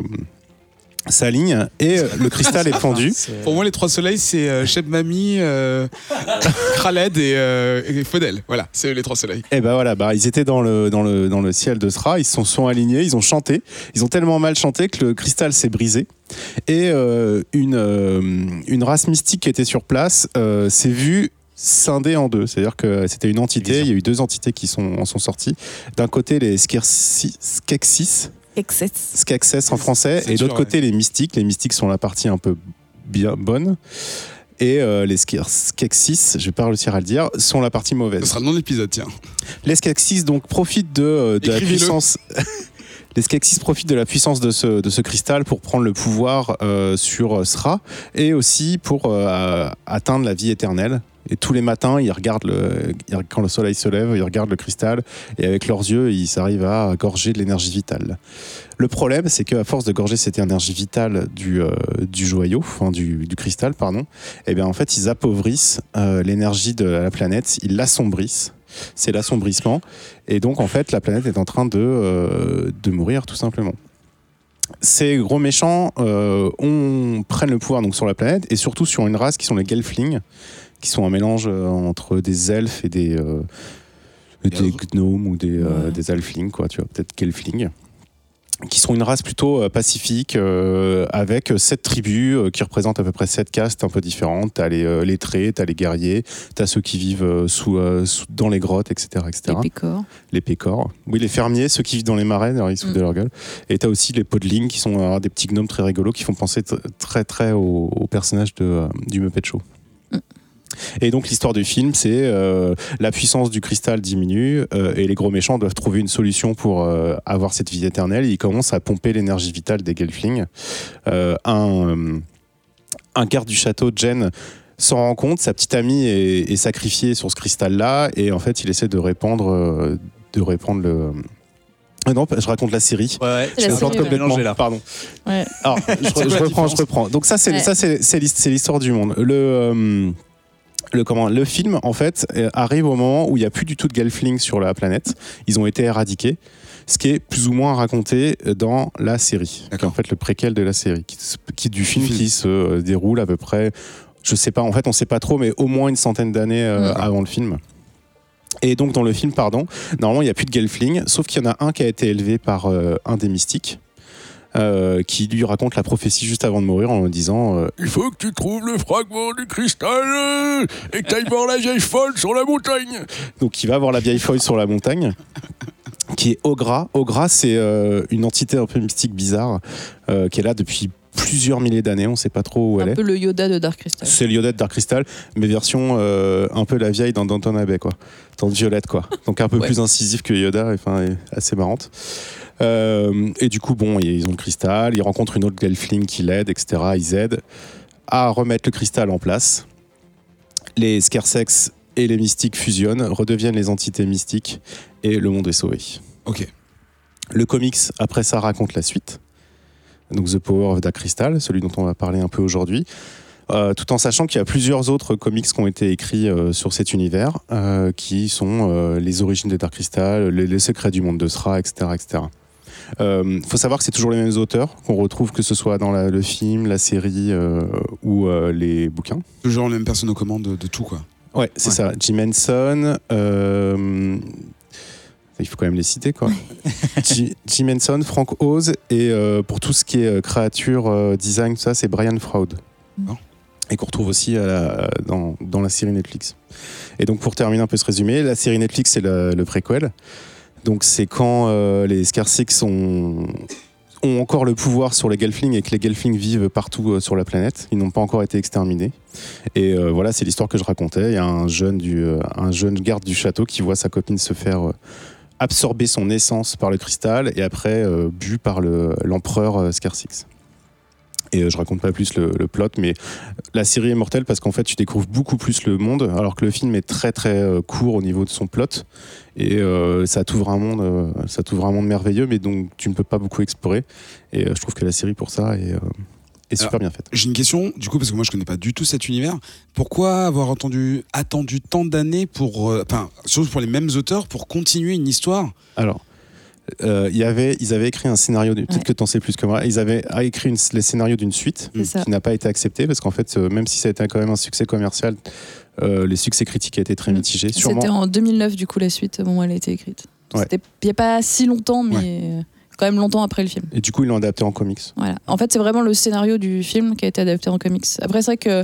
s'alignent et le cristal est fendu. Pour moi, les 3 soleils, c'est Cheb Mami, Khaled et Fodel. Voilà, c'est les 3 soleils. Et voilà, ils étaient dans le ciel de Sra, ils se sont alignés, ils ont chanté. Ils ont tellement mal chanté que le cristal s'est brisé. Et une race mystique qui était sur place s'est vue scindée en deux. C'est-à-dire que c'était une entité, il y a eu 2 entités qui en sont sorties. D'un côté, les Skeksis en français, et de l'autre côté les mystiques. Les mystiques sont la partie un peu bien bonne, et les Skeksis, je vais pas réussir à le dire, sont la partie mauvaise. Ce sera le nom de l'épisode, tiens. Les Skeksis donc profitent de la puissance. Les Skeksis profitent de la puissance de ce cristal pour prendre le pouvoir sur Sra, et aussi pour atteindre la vie éternelle. Et tous les matins, quand le soleil se lève, ils regardent le cristal et avec leurs yeux, ils arrivent à gorger de l'énergie vitale. Le problème, c'est qu'à force de gorger cette énergie vitale du joyau, enfin du cristal, pardon, et bien en fait, ils appauvrissent l'énergie de la planète, ils l'assombrissent. C'est l'assombrissement. Et donc, en fait, la planète est en train de mourir, tout simplement. Ces gros méchants prennent le pouvoir donc, sur la planète et surtout sur une race qui sont les Gelflings, qui sont un mélange entre des elfes et des gnomes ou des halflings, quoi, tu vois, peut-être Gelflings. qui sont une race plutôt pacifique, avec 7 tribus qui représentent à peu près 7 castes un peu différentes. T'as les lettrés, t'as les guerriers, t'as ceux qui vivent dans les grottes, etc. Les pécores. Oui, les fermiers, ceux qui vivent dans les marais, alors ils se foutent de leur gueule. Et t'as aussi les podlings, qui sont des petits gnomes très rigolos, qui font penser très très au personnage du Muppet Show. Et donc l'histoire du film, c'est la puissance du cristal diminue et les gros méchants doivent trouver une solution pour avoir cette vie éternelle. Ils commencent à pomper l'énergie vitale des Gelflings. Un garde du château, Jen, s'en rend compte. Sa petite amie est sacrifiée sur ce cristal-là et en fait il essaie de répandre le... Non, je raconte la série. Ouais, je me plante complètement là. Pardon. Ouais. Alors, je reprends. Donc ça, c'est l'histoire du monde. Le film, en fait, arrive au moment où il n'y a plus du tout de Gelflings sur la planète. Ils ont été éradiqués, ce qui est plus ou moins raconté dans la série. En fait, le préquel de la série, du film qui se déroule à peu près, je sais pas, en fait, on sait pas trop, mais au moins une centaine d'années avant le film. Et donc, dans le film, normalement, il n'y a plus de Gelflings, sauf qu'il y en a un qui a été élevé par un des mystiques. Qui lui raconte la prophétie juste avant de mourir en lui disant il faut que tu trouves le fragment du cristal et que tu ailles voir la vieille folle sur la montagne. Donc il va voir la vieille folle sur la montagne qui est Ogra. Ogra, c'est une entité un peu mystique bizarre qui est là depuis plusieurs milliers d'années, on ne sait pas trop où elle est. Un peu le Yoda de Dark Crystal. C'est le Yoda de Dark Crystal, mais version un peu la vieille dans Downton Abbey, quoi. Dans Violette, quoi. Donc un peu plus incisif que Yoda, enfin assez marrante. Et du coup, ils ont le cristal, ils rencontrent une autre Gelfling qui l'aide, etc. Ils aident à remettre le cristal en place. Les Skersex et les mystiques fusionnent, redeviennent les entités mystiques, et le monde est sauvé. Ok. Le comics, après ça, raconte la suite. Donc The Power of Dark Crystal, celui dont on va parler un peu aujourd'hui. Tout en sachant qu'il y a plusieurs autres comics qui ont été écrits sur cet univers, qui sont les origines de Dark Crystal, les secrets du monde de Sra, etc. etc. Faut savoir que c'est toujours les mêmes auteurs qu'on retrouve, que ce soit dans le film, la série ou les bouquins. Toujours les mêmes personnes aux commandes de tout, quoi. Ouais, c'est ça. Jim Henson, il faut quand même les citer, quoi. Jim Henson, Frank Oz, et pour tout ce qui est créature, design, ça, c'est Brian Froud. Et qu'on retrouve aussi dans la série Netflix. Et donc, pour terminer un peu ce résumé, la série Netflix, c'est le préquel. Donc, c'est quand les Skersex ont encore le pouvoir sur les Gelflings et que les Gelflings vivent partout sur la planète. Ils n'ont pas encore été exterminés. Et voilà, c'est l'histoire que je racontais. Il y a un jeune garde du château qui voit sa copine se faire absorber son essence par le cristal et après bu par l'empereur Skersex. Et je raconte pas plus le plot, mais la série est mortelle parce qu'en fait tu découvres beaucoup plus le monde, alors que le film est très très court au niveau de son plot, et ça t'ouvre un monde merveilleux, mais donc tu ne peux pas beaucoup explorer. Et je trouve que la série pour ça est super bien faite. J'ai une question, du coup, parce que moi je connais pas du tout cet univers. Pourquoi avoir attendu tant d'années surtout pour les mêmes auteurs, pour continuer une histoire? Alors. Ils avaient écrit un scénario, peut-être que tu en sais plus que moi, ils avaient écrit les scénarios d'une suite qui n'a pas été accepté parce qu'en fait, même si ça a été quand même un succès commercial, les succès critiques étaient très mitigés. C'était en 2009 du coup la suite, au moment où elle a été écrite. C'était il n'y a pas si longtemps, mais quand même longtemps après le film. Et du coup, ils l'ont adapté en comics. Voilà. En fait, c'est vraiment le scénario du film qui a été adapté en comics. Après, c'est vrai que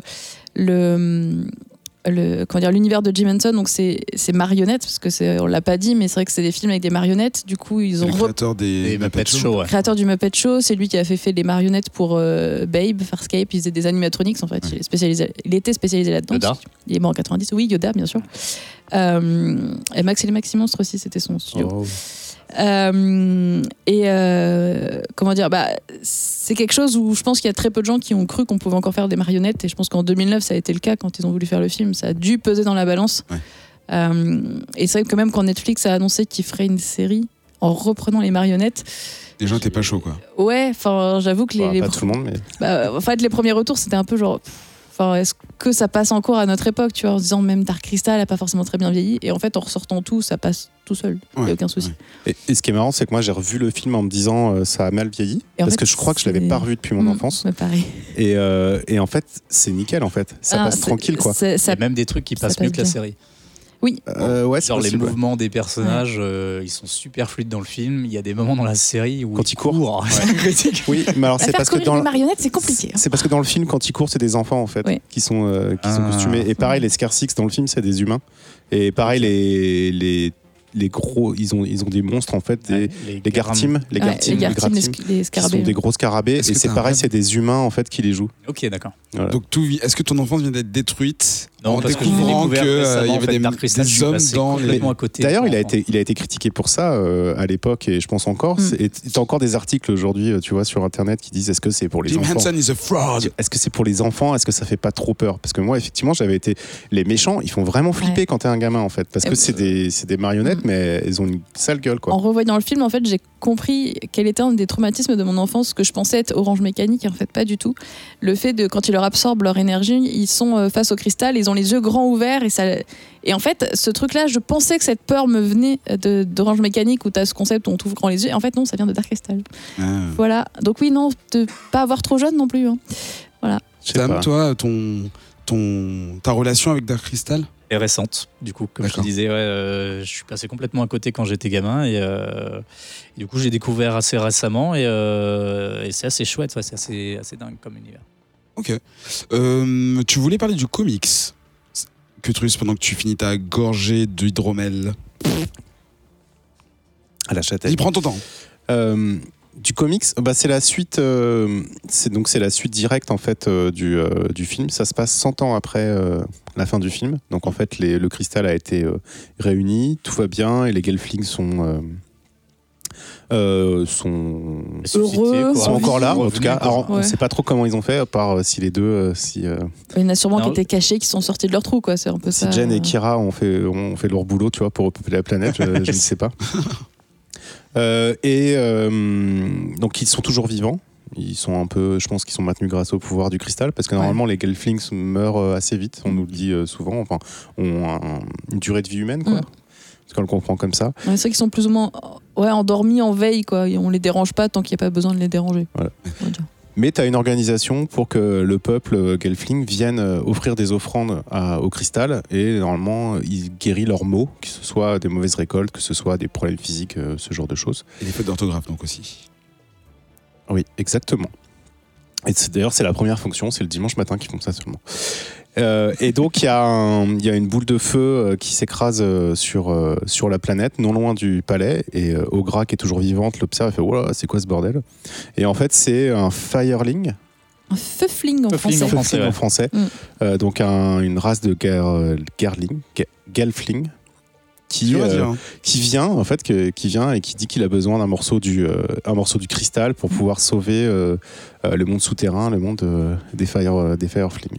l'univers de Jim Henson, donc c'est marionnettes, parce que on l'a pas dit, mais c'est vrai que c'est des films avec des marionnettes. Du coup, ils ont créateur des Muppet Show. Créateur du Muppet Show, c'est lui qui a fait les marionnettes pour Babe, Farscape. Il faisait des animatronics en fait. Il était spécialisé là-dedans. Yoda. Il est mort en 90. Oui, Yoda, bien sûr. Et Max et les Maxi Monstres aussi, c'était son studio. Oh. Comment dire, c'est quelque chose où je pense qu'il y a très peu de gens qui ont cru qu'on pouvait encore faire des marionnettes, et je pense qu'en 2009 ça a été le cas quand ils ont voulu faire le film. Ça a dû peser dans la balance. Et c'est vrai que même quand Netflix a annoncé qu'il ferait une série en reprenant les marionnettes, les gens étaient pas chauds, quoi. Ouais, enfin j'avoue que pas tout le monde, mais en fait les premiers retours c'était un peu genre est-ce que ça passe encore à notre époque, tu vois, en se disant même Dark Crystal a pas forcément très bien vieilli, et en fait en ressortant tout, ça passe tout seul, il n'y a aucun souci. Et ce qui est marrant, c'est que moi j'ai revu le film en me disant ça a mal vieilli, parce que je crois que je l'avais pas revu depuis mon enfance. Pareil. Et en fait, c'est nickel en fait, ça passe tranquille, quoi. Il y a même des trucs qui passent mieux que la série. Oui. Ouais, c'est Genre les possible, ouais. mouvements des personnages, ils sont super fluides dans le film. Il y a des moments dans la série où Quand ils courent. c'est critique. Oui, mais alors c'est Faire parce que courir dans les marionnettes, c'est compliqué. c'est parce que dans le film, quand ils courent, c'est des enfants en fait Oui. qui sont costumés. Et pareil, les Scare Six dans le film, c'est des humains. Et pareil, les gros, ils ont des monstres en fait, les Gartim, les Scarabées. sont des gros scarabées. Est-ce Et que c'est t'as un pareil, rêve c'est des humains en fait qui les jouent. Ok, d'accord. Voilà. Donc, est-ce que ton enfance vient d'être détruite Non, en parce que je l'ai découvrant découvert qu'il récemment, y en avait fait, Dark Crystal, je des suis hommes passé dans complètement à côté. D'ailleurs, étant enfant. il a été critiqué pour ça à l'époque et je pense encore. Et t'as encore des articles aujourd'hui, tu vois, sur internet qui disent est-ce que c'est pour les Jim enfants Henson is a fraud. Est-ce que c'est pour les enfants? Est-ce que ça fait pas trop peur? Parce que moi, effectivement, j'avais été. Les méchants, ils font vraiment flipper quand t'es un gamin, en fait. Parce que c'est des marionnettes, mais elles ont une sale gueule, quoi. En revoyant le film, en fait, j'ai compris quel était un des traumatismes de mon enfance, que je pensais être Orange Mécanique, et en fait, pas du tout. Le fait de, quand ils leur absorbent leur énergie, ils sont face au cristal, ils ont les yeux grands ouverts, et en fait, ce truc-là, je pensais que cette peur me venait d'Orange Mécanique, où t'as ce concept où on t'ouvre grand les yeux. En fait, non, ça vient de Dark Crystal. Voilà. Donc oui, non, de pas avoir trop jeune non plus. Hein. Voilà. Sam, toi, ta relation avec Dark Crystal? Et récente, du coup, comme je te D'accord. disais, je suis passé complètement à côté quand j'étais gamin et du coup j'ai découvert assez récemment et c'est assez chouette, ouais, c'est assez dingue comme univers. Ok. Tu voulais parler du comics que tu pendant que tu finis ta gorgée d'hydromel. À la châtaigne. Vas-y, prends ton temps. Du comics, c'est la suite. C'est la suite directe en fait du film. Ça se passe 100 ans après la fin du film. Donc en fait, le cristal a été réuni, tout va bien et les Gelflings sont Heureux, sont encore là. En tout cas, alors, on Ouais. sait pas trop comment ils ont fait, à part si les deux, Il y en a sûrement qui Non. étaient cachés, qui sont sortis de leur trou, quoi. C'est un peu si ça. Jen et Kira ont fait leur boulot, tu vois, pour repeupler la planète. Je ne sais pas. Donc ils sont toujours vivants. Ils sont un peu, je pense qu'ils sont maintenus grâce au pouvoir du cristal, parce que normalement les Gelflings meurent assez vite. On nous le dit souvent. Enfin, ont une durée de vie humaine, quoi. Parce qu'on le comprend comme ça. Ouais, c'est vrai qu'ils sont plus ou moins endormis en veille, quoi. Et on les dérange pas tant qu'il n'y a pas besoin de les déranger. Voilà. On va dire. Mais tu as une organisation pour que le peuple Gelfling vienne offrir des offrandes au cristal et normalement il guérit leurs maux, que ce soit des mauvaises récoltes, que ce soit des problèmes physiques, ce genre de choses. Et les fautes d'orthographe, donc aussi. Oui, exactement. Et d'ailleurs, c'est la première fonction, c'est le dimanche matin qu'ils font ça seulement. Et donc, il y a une boule de feu qui s'écrase sur la planète, non loin du palais. Et Ogra, qui est toujours vivante, l'observe et fait « Voilà, c'est quoi ce bordel ?» Et en fait, c'est un Fireling. Un feufling en Feufling français. français, ouais. En français. Donc, une race de Gelfling. Qui vient en fait qui vient et qui dit qu'il a besoin d'un morceau du cristal pour pouvoir sauver le monde souterrain, le monde des Fireflings.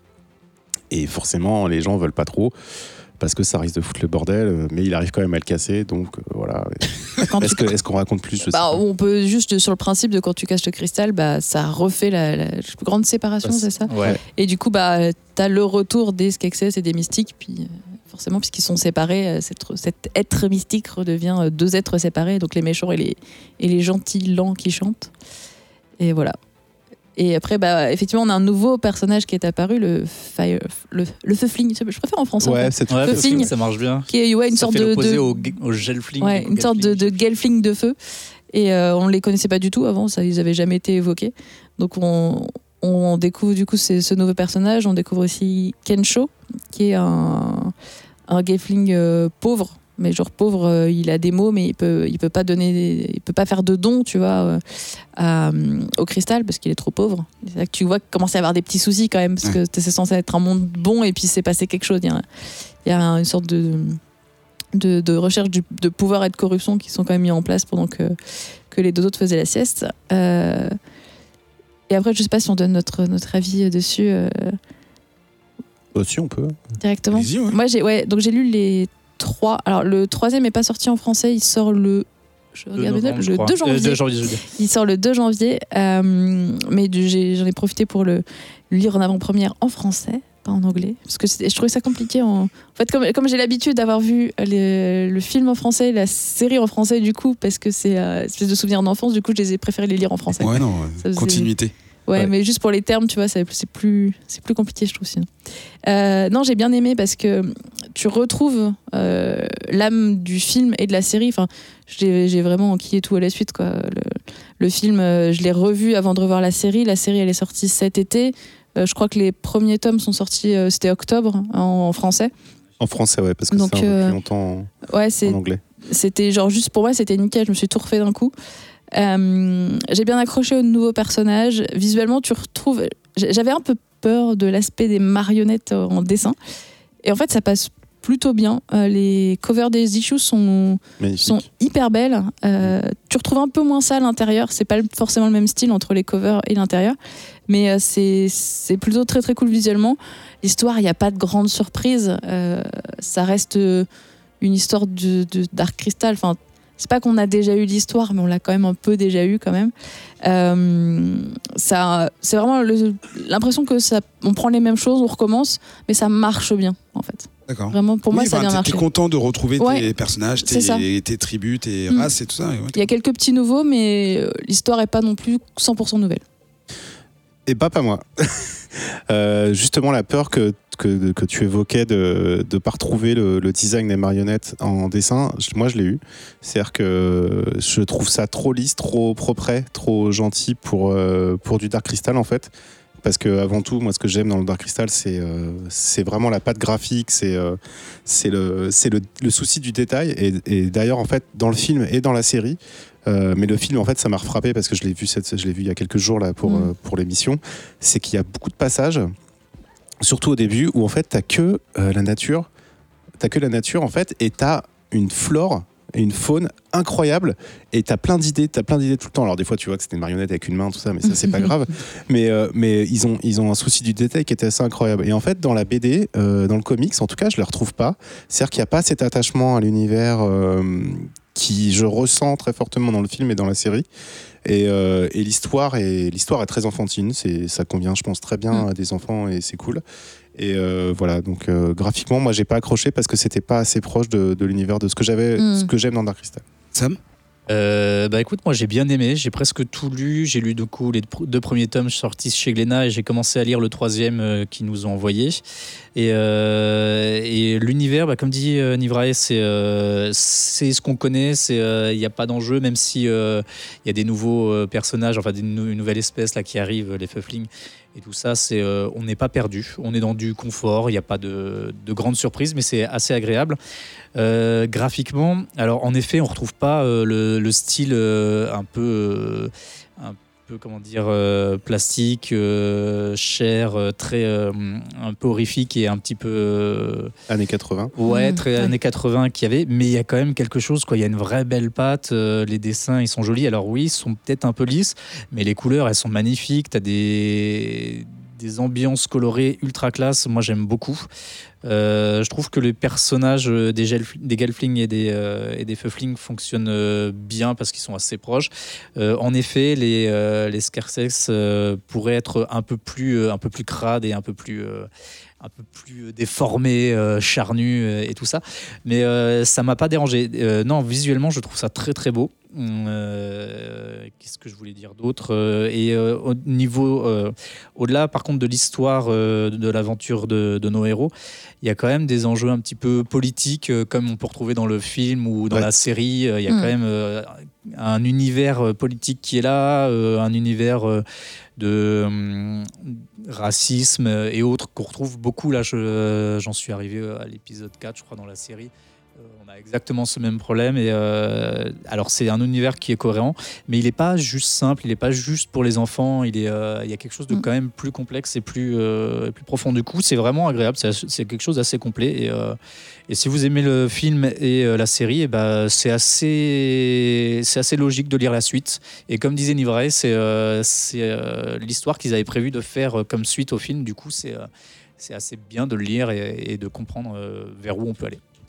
Et forcément les gens veulent pas trop parce que ça risque de foutre le bordel, mais il arrive quand même à le casser, donc voilà. Est-ce qu'on raconte plus? Je sais pas. On peut juste, sur le principe de quand tu casses le cristal, ça refait la plus grande séparation, c'est ça? Ouais. Et du coup, t'as le retour des Skeksis et des mystiques, puis forcément, puisqu'ils sont séparés, cet être mystique redevient deux êtres séparés, donc les méchants et les gentils lents qui chantent. Et voilà. Et après, effectivement, on a un nouveau personnage qui est apparu, le Feufling. Je préfère en français. Ouais, en fait. c'est Ouais, Feufling. parce que ça marche bien. Qui est une Ça sorte fait de. l'opposé au Gelfling. Ouais, une sorte de Gelfling de feu. Et on ne les connaissait pas du tout avant, ça, ils n'avaient jamais été évoqués. Donc on découvre du coup ce nouveau personnage. On découvre aussi Kensho, qui est un Gelfling pauvre. Mais genre pauvre, il a des mots, mais il peut pas donner, il peut pas faire de dons, tu vois, au cristal parce qu'il est trop pauvre. C'est là que tu vois qu'il commence à y avoir des petits soucis quand même, parce que c'est censé être un monde bon et puis c'est passé quelque chose. Il y a une sorte de recherche de pouvoir et de corruption qui sont quand même mis en place pendant que les deux autres faisaient la sieste. Et après, je sais pas si on donne notre avis dessus Aussi, on peut. directement. Allez-y, ouais. Moi, donc j'ai lu les 3. Alors, le 3e n'est pas sorti en français, il sort le 2 janvier. Il sort le 2 janvier, mais j'en ai profité pour le lire en avant-première en français, pas en anglais, parce que je trouvais ça compliqué. En fait, comme j'ai l'habitude d'avoir vu le film en français, la série en français, du coup, parce que c'est une espèce de souvenir d'enfance, du coup, je les ai préféré les lire en français. Ouais, non, Ça faisait- continuité. Ouais, Ouais. mais juste pour les termes, tu vois, c'est plus compliqué, je trouve. Sinon. Non, j'ai bien aimé parce que tu retrouves l'âme du film et de la série. Enfin, j'ai vraiment enquillé tout à la suite, quoi. Le film, je l'ai revu avant de revoir la série. La série, elle est sortie cet été. Je crois que les premiers tomes sont sortis, c'était octobre en français. En français, ouais, parce que c'est un peu plus longtemps en anglais. C'était genre juste pour moi, c'était nickel. Je me suis tout refait d'un coup. J'ai bien accroché aux nouveaux personnages. Visuellement, tu retrouves. J'avais un peu peur de l'aspect des marionnettes en dessin. Et en fait, ça passe plutôt bien. Les covers des issues sont hyper belles. Tu retrouves un peu moins ça à l'intérieur. C'est pas forcément le même style entre les covers et l'intérieur. Mais c'est plutôt très très cool visuellement. L'histoire, il n'y a pas de grande surprise. Ça reste une histoire de Dark Crystal. Enfin, c'est pas qu'on a déjà eu l'histoire, mais on l'a quand même un peu déjà eu quand même. C'est vraiment l'impression que on prend les mêmes choses, on recommence, mais ça marche bien en fait. D'accord. Vraiment, pour moi, ça a bien marché. T'es content de retrouver tes personnages, tes tribus, tes races et tout ça. Ouais. Il y a quelques petits nouveaux, mais l'histoire est pas non plus 100% nouvelle. Et pas moi. Justement, la peur que tu évoquais de ne pas retrouver le design des marionnettes en dessin, moi je l'ai eu. C'est-à-dire que je trouve ça trop lisse, trop propre, trop gentil pour du Dark Crystal en fait. Parce que avant tout, moi ce que j'aime dans le Dark Crystal, c'est vraiment la patte graphique, c'est le souci du détail. Et d'ailleurs, en fait, dans le film et dans la série, mais le film, en fait, ça m'a refrappé parce que je l'ai vu il y a quelques jours là pour l'émission. C'est qu'il y a beaucoup de passages, surtout au début, où en fait t'as que la nature en fait, et t'as une flore et une faune incroyable, et t'as plein d'idées tout le temps. Alors des fois tu vois que c'était une marionnette avec une main, tout ça, mais ça c'est pas grave. Mais ils ont un souci du détail qui était assez incroyable. Et en fait dans la BD, dans le comics, en tout cas, je le retrouve pas. C'est-à-dire qu'il n'y a pas cet attachement à l'univers qui je ressens très fortement dans le film et dans la série. Et l'histoire est très enfantine. Ça convient, je pense, très bien à des enfants et c'est cool. Et voilà, donc graphiquement, moi, j'ai pas accroché parce que c'était pas assez proche de l'univers de ce que j'aime dans Dark Crystal. Sam ? Écoute, moi j'ai bien aimé, j'ai presque tout lu, j'ai lu du coup les 2 premiers tomes sortis chez Glénat et j'ai commencé à lire le 3e qu'ils nous ont envoyé. Et l'univers, comme dit Nivrae, c'est ce qu'on connaît, il n'y a pas d'enjeu, même si il y a des nouveaux personnages, enfin une nouvelle espèce là qui arrive, les Feuflings. Et tout ça, on n'est pas perdu, on est dans du confort, il n'y a pas de grandes surprises, mais c'est assez agréable. Graphiquement, alors en effet, on ne retrouve pas le style un peu comment dire, plastique, cher, très un peu horrifique et un petit peu années 80. Ouais, très années 80 qu'il y avait, mais il y a quand même quelque chose, quoi. Il y a une vraie belle patte, les dessins ils sont jolis. Alors oui, ils sont peut-être un peu lisses, mais les couleurs elles sont magnifiques. T'as des ambiances colorées ultra classe. Moi j'aime beaucoup. Je trouve que les personnages des Gelflings et des Feuflings fonctionnent bien parce qu'ils sont assez proches. En effet, les Scarsex pourraient être un peu plus crades et un peu plus déformés, charnus et tout ça. Mais ça m'a pas dérangé. Non, visuellement, je trouve ça très très beau. Qu'est-ce que je voulais dire d'autre au niveau au-delà par contre de l'histoire de l'aventure de nos héros, il y a quand même des enjeux un petit peu politiques comme on peut retrouver dans le film ou dans la série. Il y a quand même un univers politique qui est là, un univers de racisme et autres qu'on retrouve beaucoup là. J'en suis arrivé à l'épisode 4 je crois dans la série. On a exactement ce même problème et alors c'est un univers qui est cohérent, mais il n'est pas juste simple, il n'est pas juste pour les enfants, il y a quelque chose de quand même plus complexe et plus profond. Du coup, c'est vraiment agréable, c'est quelque chose d'assez complet et si vous aimez le film et la série, c'est assez logique de lire la suite. Et comme disait Nivrae, c'est l'histoire qu'ils avaient prévu de faire comme suite au film. Du coup, c'est assez bien de le lire et de comprendre vers où on peut aller. Quetrus ?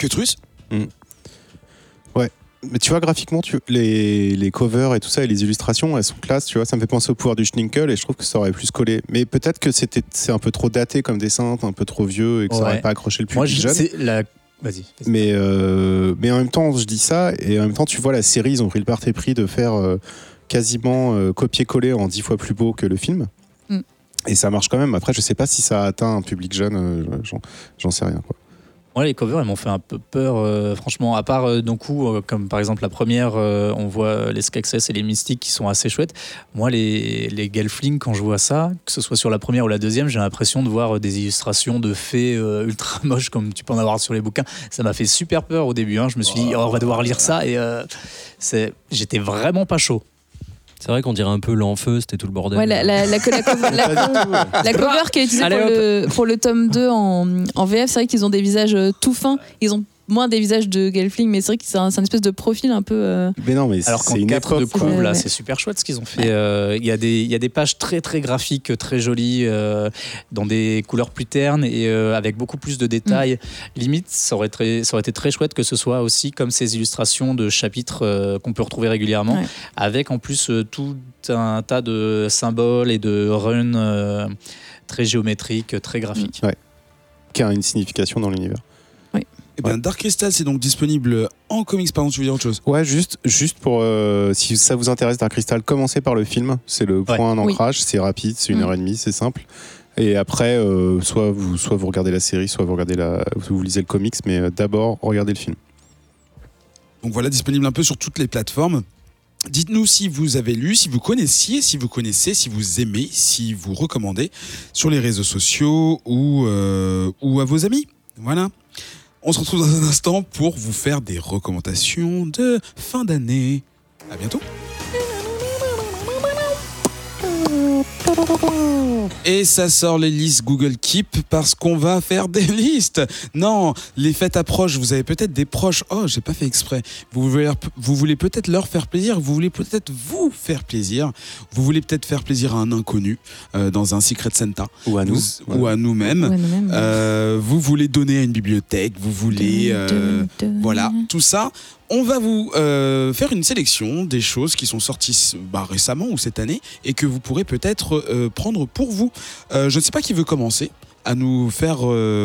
Ouais, mais tu vois, graphiquement, les covers et tout ça et les illustrations, elles sont classe, tu vois, ça me fait penser au pouvoir du Schninkel et je trouve que ça aurait plus collé. Mais peut-être que c'est un peu trop daté comme dessin, un peu trop vieux et que ça aurait pas accroché le public jeune. Vas-y. Mais en même temps, je dis ça et en même temps, tu vois, la série, ils ont pris le parti pris de faire quasiment copier-coller en 10 fois plus beau que le film. Et ça marche quand même. Après, je sais pas si ça a atteint un public jeune, j'en sais rien, quoi. Ouais, les covers, elles m'ont fait un peu peur, franchement. À part d'un coup, comme par exemple la première, on voit les Skeksis et les Mystiques qui sont assez chouettes. Moi, les Gelfling, quand je vois ça, que ce soit sur la première ou la deuxième, j'ai l'impression de voir des illustrations de fées ultra moches comme tu peux en avoir sur les bouquins. Ça m'a fait super peur au début. Je me suis dit, on va devoir lire ça et j'étais vraiment pas chaud. C'est vrai qu'on dirait un peu l'enfeu, c'était tout le bordel. Ouais, la cover qui est utilisée pour le tome 2 en VF, c'est vrai qu'ils ont des visages tout fins. Ils ont moins des visages de Gelfling, mais c'est vrai que c'est un espèce de profil un peu. Mais non, mais alors qu'en c'est une 4 de époque. couve, là, c'est super chouette ce qu'ils ont fait. Il y a des pages très très graphiques, très jolies, dans des couleurs plus ternes et avec beaucoup plus de détails. Limite, ça aurait été très chouette que ce soit aussi comme ces illustrations de chapitres qu'on peut retrouver régulièrement, avec en plus tout un tas de symboles et de runs très géométriques, très graphiques. Ouais. Qui a une signification dans l'univers. Eh bien, Dark Crystal, c'est donc disponible en comics. Pardon, tu veux dire autre chose? Ouais, juste pour si ça vous intéresse, Dark Crystal, commencez par le film. C'est le point d'ancrage, c'est rapide, c'est 1h30, c'est simple. Et après, soit vous regardez la série, soit vous lisez le comics, mais d'abord regardez le film. Donc voilà, disponible un peu sur toutes les plateformes. Dites-nous si vous avez lu, si vous connaissiez, si vous connaissez, si vous aimez, si vous recommandez sur les réseaux sociaux ou à vos amis. Voilà. On se retrouve dans un instant pour vous faire des recommandations de fin d'année. À bientôt. Et ça sort les listes Google Keep parce qu'on va faire des listes. Non, les fêtes approchent, vous avez peut-être des proches. Oh, j'ai pas fait exprès. Vous voulez peut-être leur faire plaisir, vous voulez peut-être vous faire plaisir. Vous voulez peut-être faire plaisir à un inconnu dans un Secret Santa. Ou à nous. Ou à nous-mêmes. Vous voulez donner à une bibliothèque, vous voulez... Voilà, tout ça. On va vous faire une sélection des choses qui sont sorties récemment ou cette année et que vous pourrez peut-être prendre pour vous. Je ne sais pas qui veut commencer à nous faire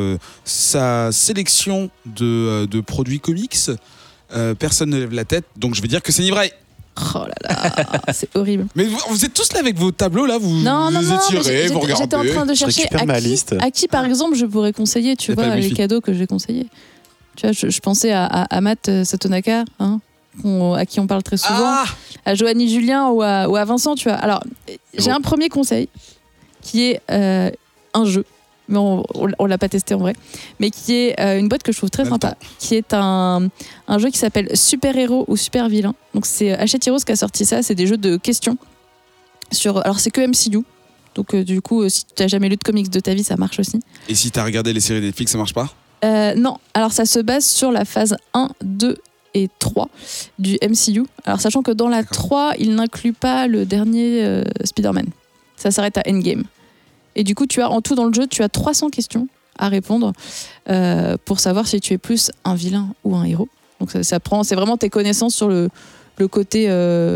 sa sélection de produits comics. Personne ne lève la tête, donc je vais dire que c'est Nivray. Oh là là, c'est horrible. Mais vous êtes tous là avec vos tableaux, là, vous étirez, vous regardez. J'étais en train de chercher à qui, par exemple, je pourrais conseiller, tu vois, les cadeaux que j'ai conseillés. Tu vois, je pensais à Matt Satonaka, à qui on parle très souvent, à Joanie Julien ou à Vincent, tu vois. Alors, j'ai un premier conseil qui est un jeu, mais on l'a pas testé en vrai, mais qui est une boîte que je trouve très sympa, qui est un jeu qui s'appelle Super Héros ou Super Vilain. Donc c'est Hachette Heroes qui a sorti ça, c'est des jeux de questions. Alors c'est que MCU. Donc du coup, si tu n'as jamais lu de comics de ta vie, ça marche aussi. Et si tu as regardé les séries Netflix, ça marche pas? Non, alors ça se base sur la phase 1, 2 et 3 du MCU. Alors sachant que dans la 3, il n'inclut pas le dernier Spider-Man. Ça s'arrête à Endgame. Et du coup, tu as en tout dans le jeu, tu as 300 questions à répondre pour savoir si tu es plus un vilain ou un héros. Donc ça prend, c'est vraiment tes connaissances sur le côté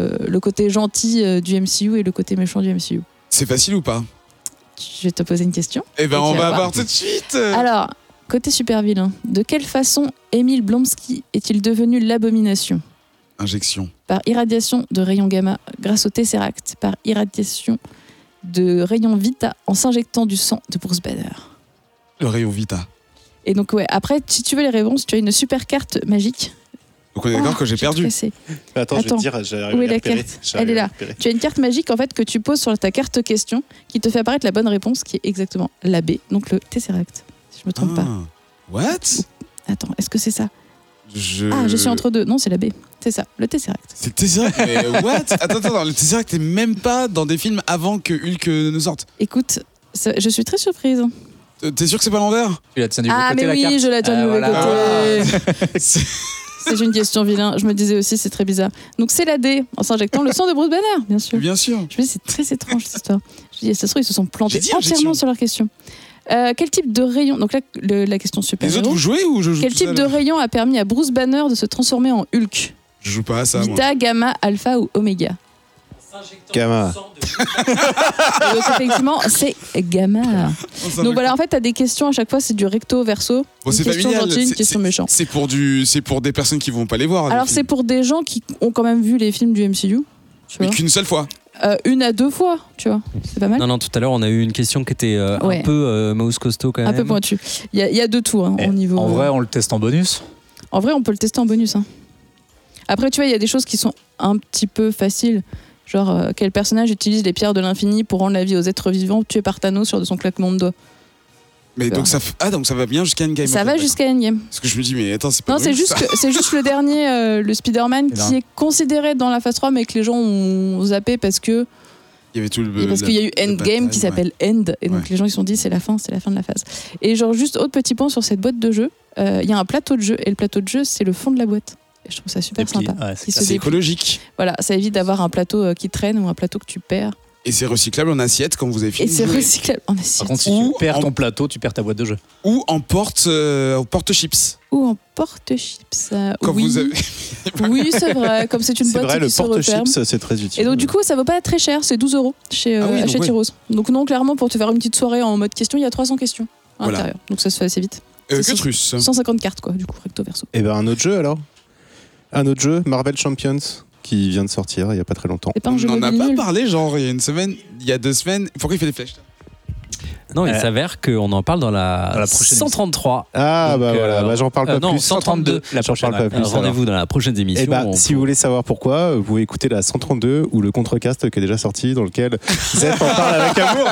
gentil du MCU et le côté méchant du MCU. C'est facile ou pas? Je vais te poser une question. Eh ben, on va voir tout de suite. Alors, côté super vilain, de quelle façon Emile Blonsky est-il devenu l'abomination? Injection. Par irradiation de rayons gamma grâce au Tesseract, par irradiation de rayons Vita en s'injectant du sang de Bruce Banner. Le rayon Vita. Et donc après, si tu veux les réponses, tu as une super carte magique. Donc on est d'accord que j'ai perdu. Attends, je vais te dire, j'ai où est la carte? Elle est là. Tu as une carte magique en fait que tu poses sur ta carte question qui te fait apparaître la bonne réponse qui est exactement la B, donc le Tesseract. Si je me trompe pas. What? Attends, est-ce que c'est ça? Je suis entre deux. Non, c'est la B. C'est ça, le Tesseract. C'est le Tesseract, mais what? Attends, le Tesseract n'est même pas dans des films avant que Hulk ne sorte. Écoute, je suis très surprise. T'es sûr que c'est pas l'envers? Tu la tiens du mauvais côté, mais oui, la carte. je la tiens du mauvais côté. C'est une question vilain. Je me disais aussi, c'est très bizarre. Donc c'est la D, en s'injectant le sang de Bruce Banner, bien sûr. Bien sûr. Je me dis, c'est très étrange cette histoire. Je me dis, ça se trouve, ils se sont plantés entièrement sur leur question. Quel type de rayon, donc là, la question super. Les autres, vous jouez ou je joue? Quel type de rayon a permis à Bruce Banner de se transformer en Hulk? Je joue pas à ça. Beta, gamma, alpha ou oméga? Gamma. Donc effectivement, c'est gamma. Donc voilà, en fait, t'as des questions à chaque fois, c'est du recto verso. Bon, c'est une question familial. gentille, une question méchante. C'est pour des personnes qui vont pas les voir. Alors c'est pour des gens qui ont quand même vu les films du MCU. Mais qu'une seule fois. Une à deux fois, tu vois. C'est pas mal. Non, tout à l'heure, on a eu une question qui était un peu mouse costaud quand même. Un peu pointu. Il y a de tout au niveau. En vrai, on le teste en bonus. En vrai, on peut le tester en bonus. Après, tu vois, il y a des choses qui sont un petit peu faciles. Genre, quel personnage utilise les pierres de l'infini pour rendre la vie aux êtres vivants tués par Thanos sur de son claquement de doigts. Mais donc ça va bien jusqu'à Endgame. Ça va jusqu'à Endgame. Parce que je me dis, mais attends, c'est pas. Non, c'est juste le dernier, le Spider-Man, qui est considéré dans la phase 3, mais que les gens ont zappé parce que. Il y avait tout parce qu'il y a eu Endgame qui s'appelle End. Et donc les gens ils se sont dit, c'est la fin de la phase. Et genre, juste autre petit point sur cette boîte de jeu, il y a un plateau de jeu. Et le plateau de jeu, c'est le fond de la boîte. Et je trouve ça super sympa. Ouais, c'est écologique. Voilà, ça évite d'avoir un plateau qui traîne ou un plateau que tu perds. Et c'est recyclable en assiette quand vous avez fini. Et c'est recyclable en assiette. Par contre, si tu perds ton plateau, tu perds ta boîte de jeu. Ou en porte-chips. Ou en porte-chips. Quand oui. vous avez... Oui, c'est vrai. Comme c'est une boîte vrai, qui se referme. le porte-chips, c'est très utile. Et donc, du coup, ça vaut pas très cher. C'est 12 € chez Tyros. Donc, non, clairement, pour te faire une petite soirée en mode question, il y a 300 questions à l'intérieur. Donc, ça se fait assez vite. Que truce. 150 cartes, quoi, du coup, recto verso. Et ben un autre jeu alors. Un autre jeu, Marvel Champions, qui vient de sortir il y a pas très longtemps. C'est pas un jeu on n'en a mobile pas nul. parlé, genre il y a une semaine, il y a 2 semaines. Pourquoi il fait des flèches? Non, il s'avère qu'on en parle dans la prochaine 133. Ah Donc, bah voilà, j'en parle pas non, plus. 132. La prochaine. J'en parle pas plus. Rendez-vous dans la prochaine émission. Et bah, si vous voulez savoir pourquoi, vous pouvez écouter la 132 ou le Contrecast qui est déjà sorti, dans lequel Zep en parle avec amour.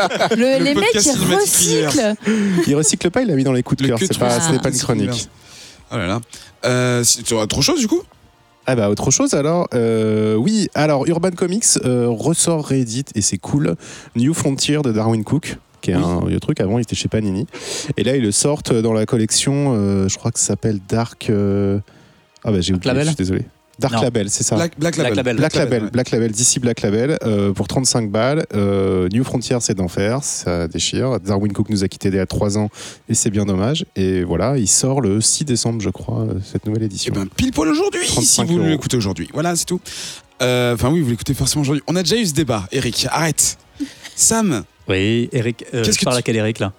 Les mecs, podcast ils cinématique recyclent. Il recycle pas, il l'a mis dans les coups de cœur. que Ce n'est pas une chronique. Oh là là. Tu auras trop chose du coup? Ah bah autre chose alors, oui, alors Urban Comics ressort réédite et c'est cool, New Frontier de Darwin Cook, qui est un vieux truc, avant il était chez Panini, et là ils le sortent dans la collection, je crois que ça s'appelle Dark... Ah bah j'ai oublié, Label, je suis désolé. Dark Non. Label, c'est ça. Black Label. Black Label, d'ici Black Label, pour 35 balles. New Frontier, c'est d'enfer, ça déchire. Darwin Cook nous a quittés il y a 3 ans et c'est bien dommage. Et voilà, il sort le 6 décembre, je crois, cette nouvelle Et édition. ben pile poil aujourd'hui, 35 si vous €. l'écoutez aujourd'hui. Voilà, c'est tout. Enfin oui, vous l'écoutez forcément aujourd'hui. On a déjà eu ce débat, Eric, arrête. Sam. Oui, Eric, Qu'est-ce que je parle tu- à quel Eric là?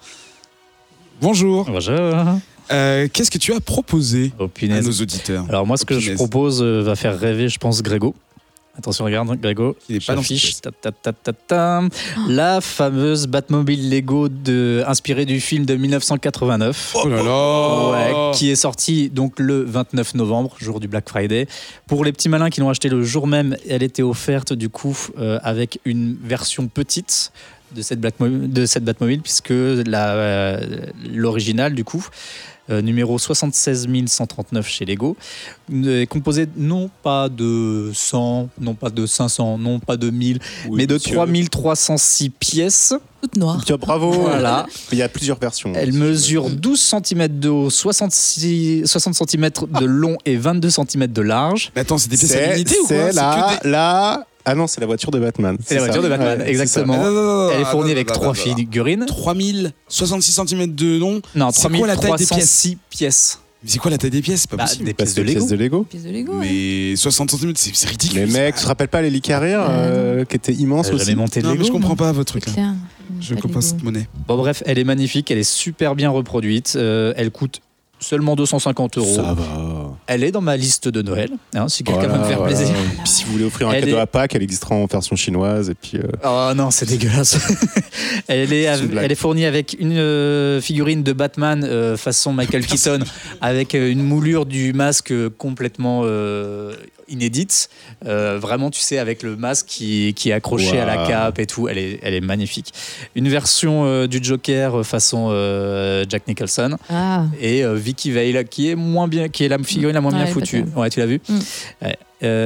Bonjour. Bonjour. Qu'est-ce que tu as proposé Oh à punaise. nos auditeurs? Alors moi, ce que je punaise. propose va faire rêver, je pense, Grégo. Attention, regarde, Grégo. Il est pas dans J'affiche. cette La fameuse Batmobile Lego inspirée du film de 1989. Oh là là. Ouais, qui est sorti donc le 29 novembre, jour du Black Friday. Pour les petits malins qui l'ont acheté le jour même, elle était offerte du coup avec une version petite de cette Batmobile, puisque l'original du coup, numéro 76 139 chez Lego, est composé non pas de 100, non pas de 500, non pas de 1000, mais de 3306 pièces. Toute noire. Tiens, bravo. Voilà. Il y a plusieurs versions. Elle mesure 12 cm de haut, 60 cm de long et 22 cm de large. Mais attends, c'est des pièces à l'unité ou quoi? C'est que des- là. Ah non, c'est la voiture de Batman. C'est la voiture de Batman, Ouais, exactement. Non, Elle est fournie avec attends, 3 attends. figurines. 3066 cm de long. Non, C'est quoi la taille des pièces? 3306 pièces. Mais c'est quoi la taille des pièces? C'est pas Bah, possible. des Parce pièces que de pièces Lego. de Lego. Pièce de Lego. Ouais. Mais 60 cm, c'est ridicule. Mais mec, tu te rappelles pas les Carrier qui étaient immenses J'avais aussi. monté de Non, Lego. mais je comprends moi. pas votre C'est truc là. clair. Je Pas comprends Lego. cette monnaie. Bon, bref, elle est magnifique, elle est super bien reproduite. Elle coûte seulement 250 €. Ça va. Elle est dans ma liste de Noël, hein, si quelqu'un veut me faire plaisir. Puis si vous voulez offrir un Elle cadeau est- à Pâques, elle existera en version chinoise. Et puis, Oh non, c'est dégueulasse. elle une blague. est fournie avec une figurine de Batman façon Michael Keaton, avec une moulure du masque complètement inédite. Vraiment, tu sais, avec le masque qui est accroché à la Wow. cape et tout. Elle est magnifique. Une version du Joker façon Jack Nicholson. Ah. Et Vicky Vale qui est moins bien, qui est la figurine la moins bien Ouais, foutue. pas Ouais, tu l'as vu. Ouais.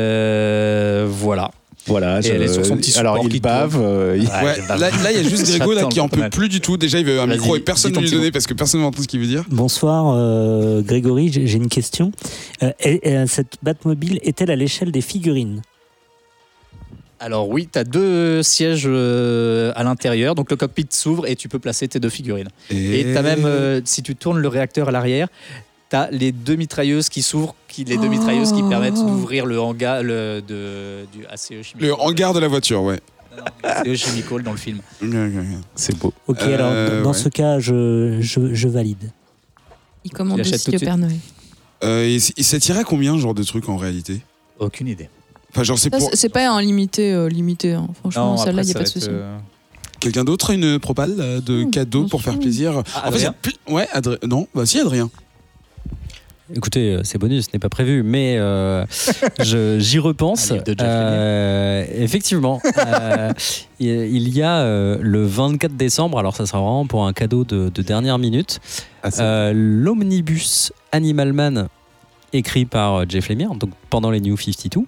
Voilà. voilà. Et elle est sur son petit Alors, support il qui bave. Ouais, là, il y a juste Grégo là, qui en J'attends peut le plus du tout. Déjà, il veut un Vas-y, micro et personne dis ne ton lui petit donner mot. parce que personne n'entend ce qu'il veut dire. Bonsoir Grégory, j'ai une question. Cette Batmobile est-elle à l'échelle des figurines? Alors oui, tu as 2 sièges à l'intérieur, donc le cockpit s'ouvre et tu peux placer tes 2 figurines. Et tu as même, si tu tournes le réacteur à l'arrière, tu as les 2 mitrailleuses qui s'ouvrent, les 2 mitrailleuses qui permettent d'ouvrir le hangar du ACE Chemical. Le hangar de la voiture, ouais. Non, ACE Chemical dans le film. C'est beau. Ok, alors dans ouais. ce cas, je valide. Il commande Tu l'achètes aussi tout de le suite. Père Noël. Et ça tirait à combien, ce genre de truc en réalité? Aucune idée. Enfin, genre, c'est pour. C'est pas un limité, hein. Franchement, Non, celle-là, après, il n'y a ça pas de va souci. être, Quelqu'un d'autre a une propale de cadeaux bien pour sûr. faire plaisir. Ah, En fait, Adrien. ouais, non, bah si, Adrien. Écoutez, c'est bonus, ce n'est pas prévu, mais j'y repense. Un livre de Jeff Effectivement, il y a le 24 décembre, alors ça sera vraiment pour un cadeau de dernière minute, l'Omnibus Animal Man, écrit par Jeff Lemire, donc pendant les New 52.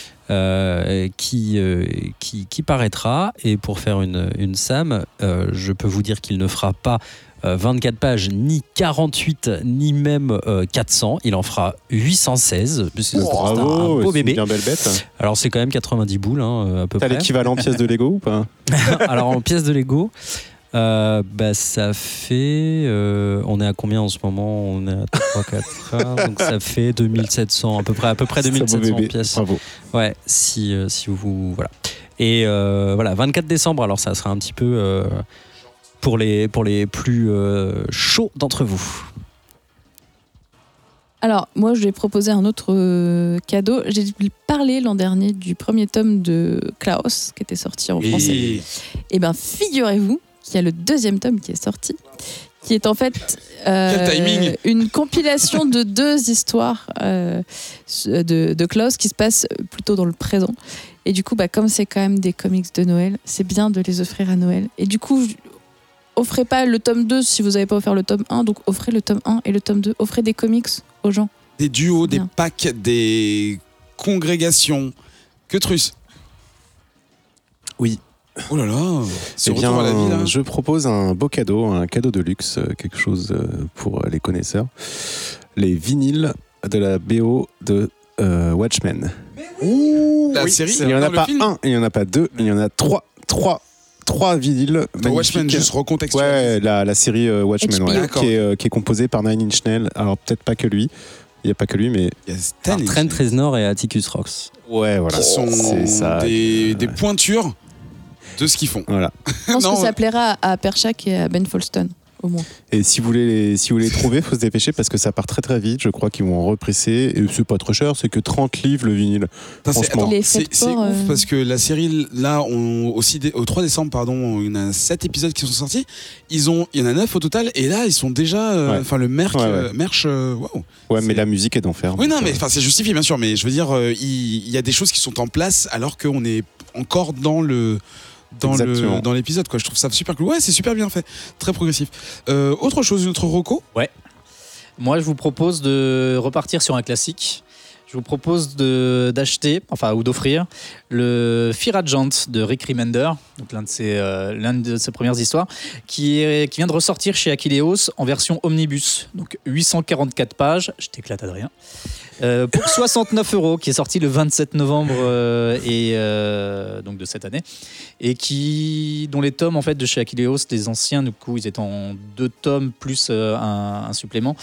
Qui paraîtra, et pour faire une SAM, je peux vous dire qu'il ne fera pas 24 pages, ni 48, ni même 400. Il en fera 816. C'est un Bravo, beau c'est bébé. une bien belle bête. Alors c'est quand même 90 boules, à peu T'as près. l'équivalent pièce de Lego ou pas? Alors en pièces de Lego, ça fait... on est à combien en ce moment? On est à 3-4 donc ça fait 2700, à peu près C'est un beau 2700 bébé. pièces. Bravo. Ouais, si vous... Voilà. Et voilà, 24 décembre, alors ça sera un petit peu pour les plus chauds d'entre vous. Alors, moi, je vais proposer un autre cadeau. J'ai parlé l'an dernier du premier tome de Klaus, qui était sorti en français. Et bien, figurez-vous qu'il y a le deuxième tome qui est sorti, qui est en fait Quel timing une compilation de 2 histoires de Klaus qui se passent plutôt dans le présent. Et du coup, comme c'est quand même des comics de Noël, c'est bien de les offrir à Noël. Et du coup, offrez pas le tome 2 si vous n'avez pas offert le tome 1, donc offrez le tome 1 et le tome 2. Offrez des comics aux gens. Des duos, des Bien. packs, des congrégations. Que truce. Oui. Oh là là, ce Eh bien, retour à la vie là. je propose un beau cadeau, un cadeau de luxe, quelque chose pour les connaisseurs. Les vinyles de la BO de Watchmen. La série, Il n'y en a le pas film. un, il n'y en a pas deux, il y en a trois vinyles. Dans Watchmen, magnifiques. juste recontextualiser. Ouais, la série Watchmen, HBO. ouais, D'accord. qui est composée par Nine Inch Nails. Alors peut-être pas que lui, il n'y a pas que lui, mais Il y a Stan Alors, Trent Reznor et Atticus Ross. ouais, voilà. qui sont C'est ça. des pointures de ce qu'ils font. Voilà. Je pense Non, que ça plaira à Perchak et à Ben Folston, au moins. Et si vous voulez les trouver, faut se dépêcher parce que ça part très très vite. Je crois qu'ils vont en represser. Et c'est pas trop cher, c'est que 30 livres le vinyle. Putain, Franchement. Les c'est fêtes pour, ouf parce que la série là, au 3 décembre, pardon, il y en a 7 épisodes qui sont sortis. Il y en a 9 au total, et là ils sont déjà, Ouais. enfin le merch, Ouais. waouh. Ouais, mais C'est- la musique est d'enfer. Oui, non, donc, mais enfin c'est justifié bien sûr, mais je veux dire, il y a des choses qui sont en place alors qu'on est encore dans Exactement. dans l'épisode quoi. Je trouve ça super cool. Ouais, c'est super bien fait, très progressif. Autre chose, une autre reco. Moi, je vous propose de repartir sur un classique. Je vous propose ou d'offrir le Fear Agent de Rick Remender, donc l'une de ses premières histoires, qui vient de ressortir chez Achilleos en version omnibus, donc 844 pages. Je t'éclate, Adrien. Pour 69 €, qui est sorti le 27 novembre donc de cette année, et dont les tomes en fait de chez Achilleos, des anciens, du coup ils étaient en 2 tomes plus un supplément,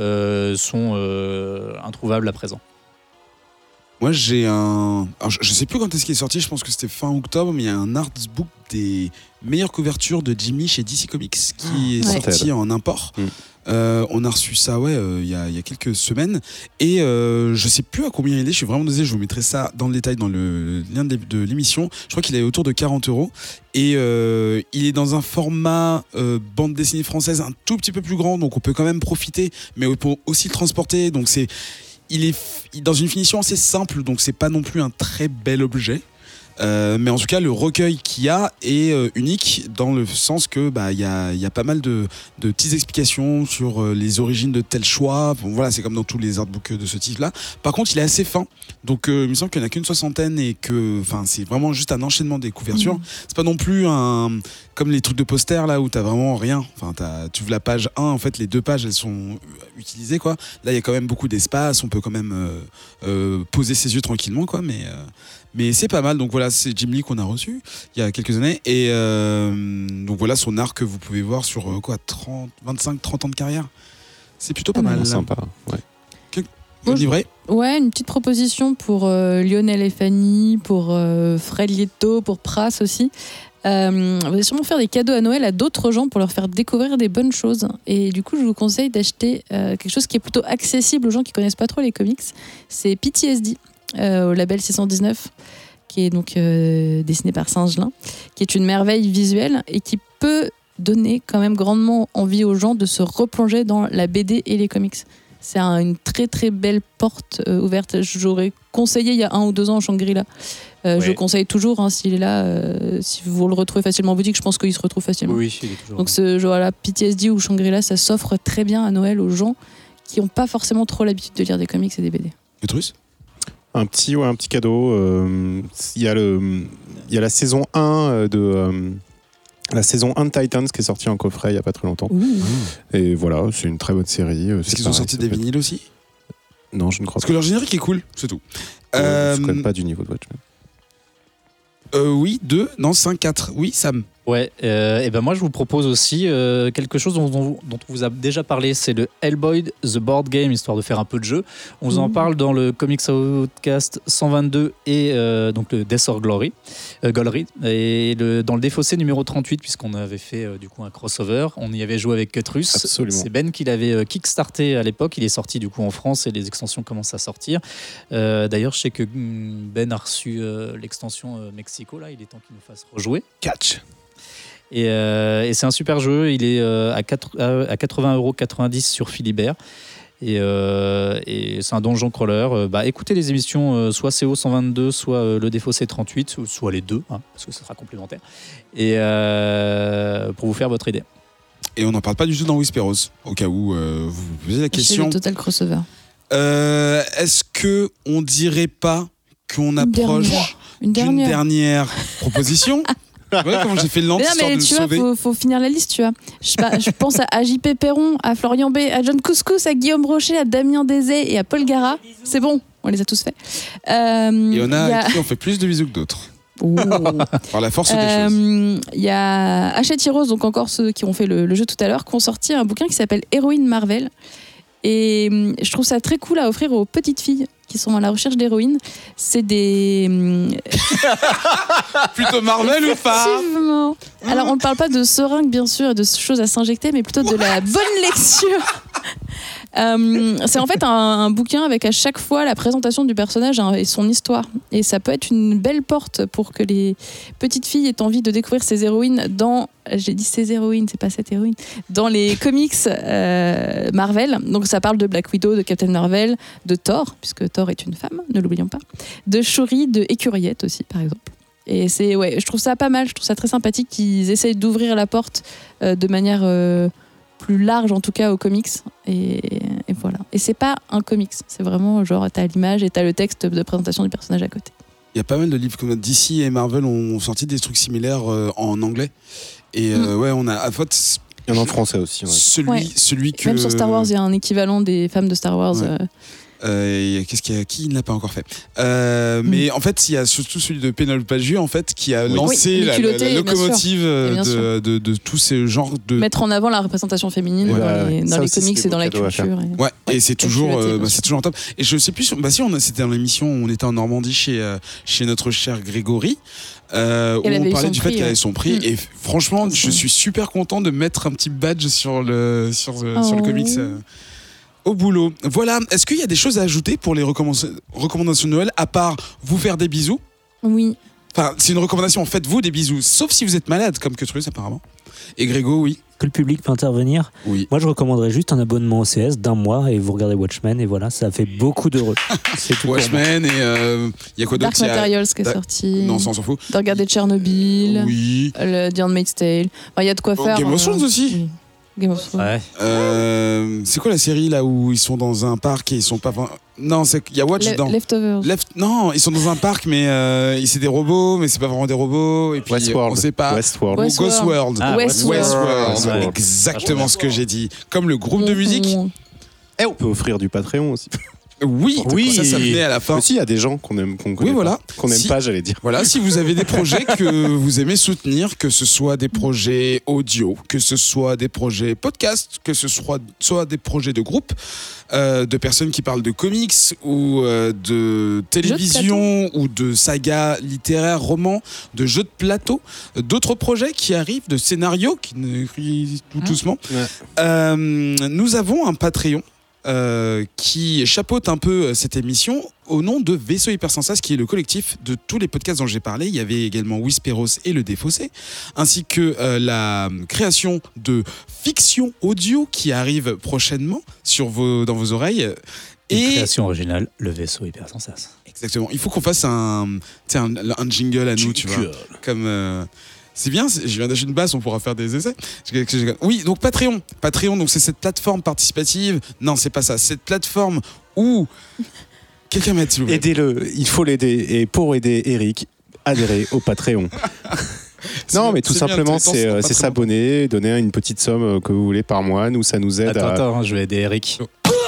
sont introuvables à présent. Moi, j'ai un. Alors, je sais plus quand est-ce qu'il est sorti, je pense que c'était fin octobre, mais il y a un artbook des meilleures couvertures de Jim Lee chez DC Comics qui est Ouais. sorti en import. On a reçu ça il y a quelques semaines. Et je sais plus à combien il est, je suis vraiment désolé, je vous mettrai ça dans le détail dans le lien de l'émission. Je crois qu'il est autour de 40 €. Et il est dans un format bande dessinée française un tout petit peu plus grand, donc on peut quand même profiter, mais on peut aussi le transporter. Donc il est dans une finition assez simple, donc c'est pas non plus un très bel objet. Mais en tout cas, le recueil qu'il y a est unique dans le sens que il y a pas mal de petites explications sur les origines de tel choix. Bon, voilà, c'est comme dans tous les artbooks de ce type-là. Par contre, il est assez fin, donc il me semble qu'il n'y en a qu'une 60aine et que, c'est vraiment juste un enchaînement des couvertures. C'est pas non plus comme les trucs de poster là où t'as vraiment rien. Enfin, tu ouvres la page 1, en fait, les 2 pages elles sont utilisées quoi. Là, il y a quand même beaucoup d'espace. On peut quand même poser ses yeux tranquillement quoi, mais c'est pas mal. Donc voilà, c'est Jim Lee qu'on a reçu il y a quelques années. Et donc voilà son arc que vous pouvez voir sur 25-30 ans de carrière. C'est plutôt pas mal. Sympa. Ouais. Moi, Livré. Ouais, une petite proposition pour Lionel et Fanny, pour Fred Lieto, pour Pras aussi. On va sûrement faire des cadeaux à Noël à d'autres gens pour leur faire découvrir des bonnes choses. Et du coup, je vous conseille d'acheter quelque chose qui est plutôt accessible aux gens qui connaissent pas trop les comics. C'est PTSD au label 619, qui est donc dessiné par Singelin, qui est une merveille visuelle et qui peut donner quand même grandement envie aux gens de se replonger dans la BD et les comics. C'est une très très belle porte ouverte. J'aurais conseillé il y a 1 ou 2 ans Shangri-La. Je le conseille toujours, s'il est là, si vous le retrouvez facilement en boutique, je pense qu'il se retrouve facilement. Oui, il est toujours. Donc ce genre-là, PTSD ou Shangri-La, ça s'offre très bien à Noël aux gens qui n'ont pas forcément trop l'habitude de lire des comics et des BD. Petrus ? Un petit cadeau. Il y a la saison 1 la saison 1 de Titans qui est sortie en coffret il n'y a pas très longtemps. Et voilà, c'est une très bonne série. Est-ce qu'ils ont sorti des vinyles aussi ? Non, je ne crois pas. Parce que leur générique est cool, c'est tout. Je ne connais pas du niveau de Watchmen. Oui, 2, non, 5, 4. Oui, Sam. Ouais, et ben moi je vous propose aussi quelque chose dont on vous a déjà parlé, c'est le Hellboy The Board Game, histoire de faire un peu de jeu. On vous en parle dans le Comics Outcast 122 et donc le Death or Glory, et dans le Défaussé numéro 38, puisqu'on avait fait du coup un crossover, on y avait joué avec Cutrus. Absolument. C'est Ben qui l'avait kickstarté à l'époque, il est sorti du coup en France et les extensions commencent à sortir. D'ailleurs je sais que Ben a reçu l'extension Mexico, là il est temps qu'il nous fasse rejouer. Catch. Et c'est un super jeu, il est à 80,90€ sur Philibert. Et c'est un donjon crawler. Écoutez les émissions, soit CO 122, soit le Défaussé 38, soit les deux, parce que ça sera complémentaire. Et pour vous faire votre idée. Et on n'en parle pas du tout dans Whisperos, au cas où vous vous posez la question. C'est le total crossover. Est-ce qu'on dirait pas qu'on approche d'une dernière proposition? Ouais, comment j'ai fait le lent histoire de me sauver. Faut finir la liste, tu vois. Je pense à JP Perron, à Florian B, à John Couscous, à Guillaume Brochet, à Damien Dezay et à Paul Gara. C'est bon, on les a tous faits. Et on a qui ont fait plus de bisous que d'autres. Par la force des choses. Il y a Hachette Heroes, donc encore ceux qui ont fait le jeu tout à l'heure, qui ont sorti un bouquin qui s'appelle Héroïne Marvel. Et je trouve ça très cool à offrir aux petites filles qui sont à la recherche d'héroïnes. C'est des... Plutôt Marvel ou pas? Effectivement. Alors on ne parle pas de seringues bien sûr et de choses à s'injecter, mais plutôt de la bonne lecture. C'est en fait un bouquin avec à chaque fois la présentation du personnage et son histoire. Et ça peut être une belle porte pour que les petites filles aient envie de découvrir ces héroïnes j'ai dit ces héroïnes, c'est pas cette héroïne, dans les comics Marvel. Donc ça parle de Black Widow, de Captain Marvel, de Thor, puisque Thor est une femme, ne l'oublions pas, de Shuri, de Écuriette aussi par exemple. Et je trouve ça pas mal, je trouve ça très sympathique qu'ils essayent d'ouvrir la porte de manière plus large en tout cas aux comics et voilà. Et c'est pas un comics, c'est vraiment genre t'as l'image et t'as le texte de présentation du personnage à côté. Il y a pas mal de livres comme DC et Marvel ont sorti des trucs similaires en anglais et on a à faute. Il y en a en français aussi. Ouais. Celui que même sur Star Wars il y a un équivalent des femmes de Star Wars. Ouais. Qui ne l'a pas encore fait mais en fait il y a surtout celui de Penelope Pageux en fait qui a lancé la locomotive de tous ces genres de mettre en avant la représentation féminine dans les comics et dans la culture et c'est toujours top. Et je sais plus c'était dans l'émission où on était en Normandie chez notre cher Grégory où on parlait du fait qu'elle avait son prix et franchement je suis super content de mettre un petit badge sur le comics au boulot. Voilà, est-ce qu'il y a des choses à ajouter pour les recommandations de Noël, à part vous faire des bisous? Oui. Enfin, c'est une recommandation, faites-vous des bisous, sauf si vous êtes malade, comme Cutrus apparemment. Et Grégo, oui. Que le public peut intervenir. Oui. Moi, je recommanderais juste un abonnement au CS d'1 mois et vous regardez Watchmen et voilà, ça fait beaucoup d'heureux. C'est tout. Watchmen et il y a quoi d'autre? Dark Materials qui est sorti. Non, ça on s'en fout. De regarder Tchernobyl. Oui. The Handmaid's Tale. Il y a de quoi faire. Game of Thrones aussi. Oui. Game of Thrones. Ouais. C'est quoi la série là où ils sont dans un parc et ils sont pas... Non, il y a Watch dedans. Leftovers. Non, ils sont dans un parc mais c'est des robots, mais c'est pas vraiment des robots. Et puis Westworld. On sait pas. Westworld. Ghostworld. Westworld. Exactement ce que j'ai dit. Comme le groupe de musique. Et on peut offrir du Patreon aussi. Oui, ça venait à la fin. Aussi, il y a des gens qu'on aime, qu'on connaît voilà. pas, qu'on n'aime pas, j'allais dire. Voilà, si vous avez des projets que vous aimez soutenir, que ce soit des projets audio, que ce soit des projets podcast, que ce soit des projets de groupe, de personnes qui parlent de comics ou de télévision ou de sagas littéraires, romans, de jeux de plateau, d'autres projets qui arrivent, de scénarios qui écrivent tout doucement. Ouais. Nous avons un Patreon. qui chapeaute un peu cette émission au nom de Vaisseau Hypersensas, qui est le collectif de tous les podcasts dont j'ai parlé. Il y avait également Whisperos et Le Défaussé, ainsi que la création de fiction audio qui arrive prochainement dans vos oreilles. Une création originale, Le Vaisseau Hypersensas. Exactement. Il faut qu'on fasse un jingle à nous, tu vois. Comme... C'est bien, je viens d'acheter une basse, on pourra faire des essais. Oui, donc Patreon. Patreon, donc c'est cette plateforme participative. Non, c'est pas ça. Cette plateforme où... Quelqu'un m'aide, s'il vous plaît. Aidez-le, il faut l'aider. Et pour aider Eric, adhérez au Patreon. Non, mais tout simplement, c'est s'abonner, donner une petite somme que vous voulez par mois. Nous, ça nous aide Attends, je vais aider Eric.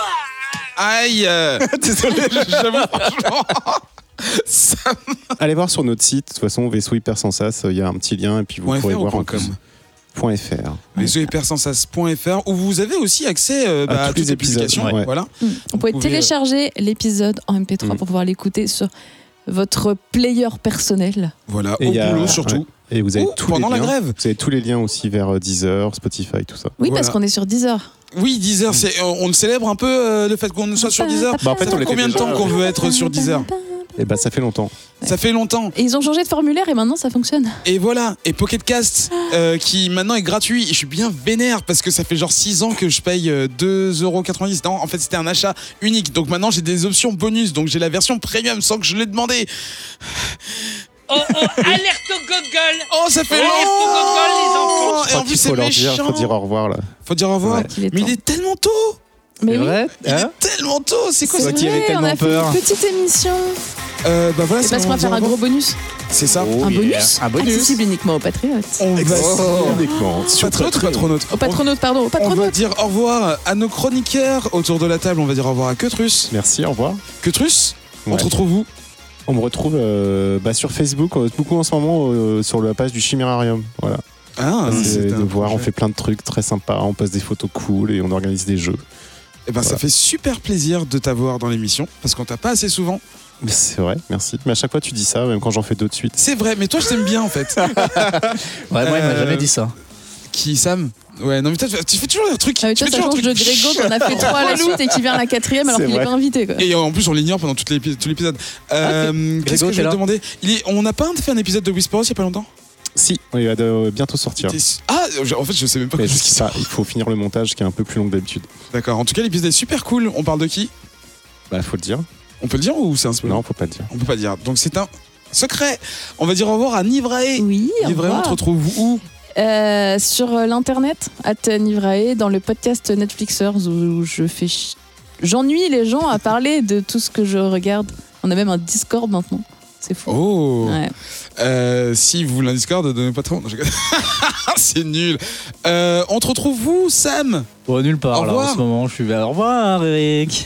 Aïe. Désolé, j'avoue, franchement... Allez voir sur notre site, de toute façon, Vaisseau Hypersensas, il y a un petit lien et puis vous pourrez voir .fr. vaisseauhypersensas.fr, où vous avez aussi accès à toutes les applications. Ouais. Voilà. Vous pouvez télécharger l'épisode en MP3 pour pouvoir l'écouter sur votre player personnel. Voilà, au boulot surtout. Et vous avez pendant la grève. Vous avez tous les liens aussi vers Deezer, Spotify, tout ça. Oui, parce qu'on est sur Deezer. Oui, Deezer, on célèbre un peu le fait qu'on soit sur Deezer. En fait, ça fait combien de temps qu'on veut être sur Deezer? Et ça fait longtemps. Ça fait longtemps. Et ils ont changé de formulaire et maintenant ça fonctionne. Et voilà, et Pocket Cast qui maintenant est gratuit. Et je suis bien vénère parce que ça fait genre 6 ans que je paye 2,90€. Non, en fait c'était un achat unique. Donc maintenant j'ai des options bonus. Donc j'ai la version premium sans que je l'ai demandé. Oh, alerte au Google. Oh, ça fait longtemps. Les enfants. Et en plus c'est méchant. Faut dire au revoir là. Faut dire au revoir. Ouais. Mais il est tellement tôt. Mais c'est oui. vrai Il est tellement tôt. C'est quoi C'est ça qui avait vrai, tellement on a fait peur. une petite émission. Voilà, C'est parce qu'on va faire un gros bonus. C'est ça. Oh, Un yeah. bonus Un bonus. accessible uniquement aux patriotes. On va Uniquement. Patronaute ou patronaute Au patronaute, pardon, au On va patronaute. dire au revoir à nos chroniqueurs autour de la table. On va dire au revoir à Queutrus. Merci, au revoir. Queutrus, on Ouais. te retrouve où? On me retrouve sur Facebook, beaucoup en ce moment sur la page du Chimérarium. Voilà. Ah, C'est de un voir, on projet. fait plein de trucs très sympas, on poste des photos cool et on organise des jeux. Eh ben, ça Voilà. fait super plaisir de t'avoir dans l'émission parce qu'on t'a pas assez souvent. Mais c'est vrai, merci. Mais à chaque fois tu dis ça, même quand j'en fais deux de suite. C'est vrai, mais toi je t'aime bien en fait. Ouais, moi, il m'a jamais dit ça. Qui, Sam? Ouais, non mais toi tu fais toujours un truc. Ah, mais tu toi, fais ça toujours un change de truc Grégo qu'on a fait 3 à la suite et qui vient à la 4e alors C'est qu'il est vrai. pas invité. Quoi. Et en plus on l'ignore pendant tout l'épisode. Qu'est-ce Grégo, que je t'es vais là te demander? On n'a pas fait un épisode de Whisperos il y a pas longtemps? Si, il va bientôt sortir. Ah, en fait je sais même pas Mais qu'est-ce qui ça, sort. il faut finir le montage qui est un peu plus long que d'habitude. D'accord, en tout cas l'épisode est super cool. On parle de qui? Bah, faut le dire. On peut le dire ou c'est un spoiler? Non, faut pas le dire. On peut pas dire. Donc c'est un secret. On va dire au revoir à Nivrae. Oui, au Nivrae, on revoir. te retrouve où? Sur l'internet, @Nivrae, dans le podcast Netflixers où j'ennuie les gens à parler de tout ce que je regarde. On a même un Discord maintenant. C'est fou. Oh. Ouais. Si vous voulez un Discord, donnez pas trop. Non, je rigole. C'est nul. On te retrouve où, Sam? Bon, nulle part, Au là, revoir. en ce moment. Je suis au revoir, Eric.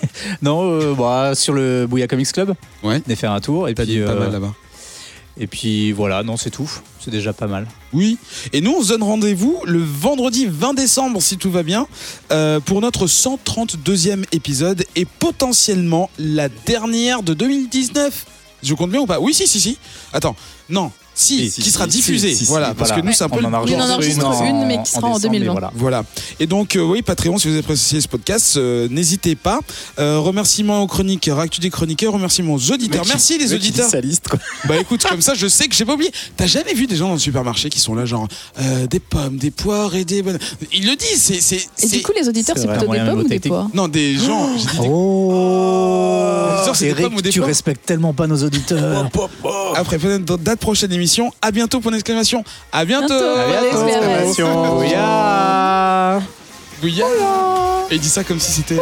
Non, sur le Bouya Comics Club. Ouais. On est faire un tour. Et puis, Pas mal là-bas. et puis voilà, non, c'est tout. C'est déjà pas mal. Oui. Et nous, on se donne rendez-vous le vendredi 20 décembre, si tout va bien, pour notre 132e épisode et potentiellement la dernière de 2019. Je compte bien ou pas? Oui, si. Attends, non. Si, qui sera diffusée. Voilà, parce que nous, c'est un peu on en Oui, on en enregistre enregistre une, mais qui sera en décembre, 2020. mais voilà. Voilà. Et donc, oui, Patreon, si vous appréciez ce podcast, n'hésitez pas. Remerciements aux chroniqueurs, actu des chroniqueurs, remerciements aux auditeurs. Merci les auditeurs. Sa liste, quoi. Bah écoute, comme ça, je sais que j'ai pas oublié. T'as jamais vu des gens dans le supermarché qui sont là, genre des pommes, des poires et des bananes? Ils le disent, Et du coup, les auditeurs, c'est c'est vrai, plutôt des moyen pommes ou des mnémotechnique. poires? Non, des gens. J'ai dit des... Oh, C'est des pommes ou des tu poires respectes tellement pas nos auditeurs. Après, peut-être dans date prochaine émission. À bientôt pour l'exclamation. À bientôt. Bientôt. Exclamation. Bouya. Bouya. Et il dit ça comme si c'était.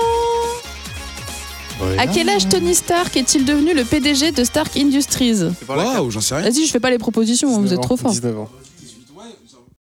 À quel âge Tony Stark est-il devenu le PDG de Stark Industries? Waouh, j'en sais rien. Vas-y, je fais pas les propositions, vous êtes trop forts. 19 ans.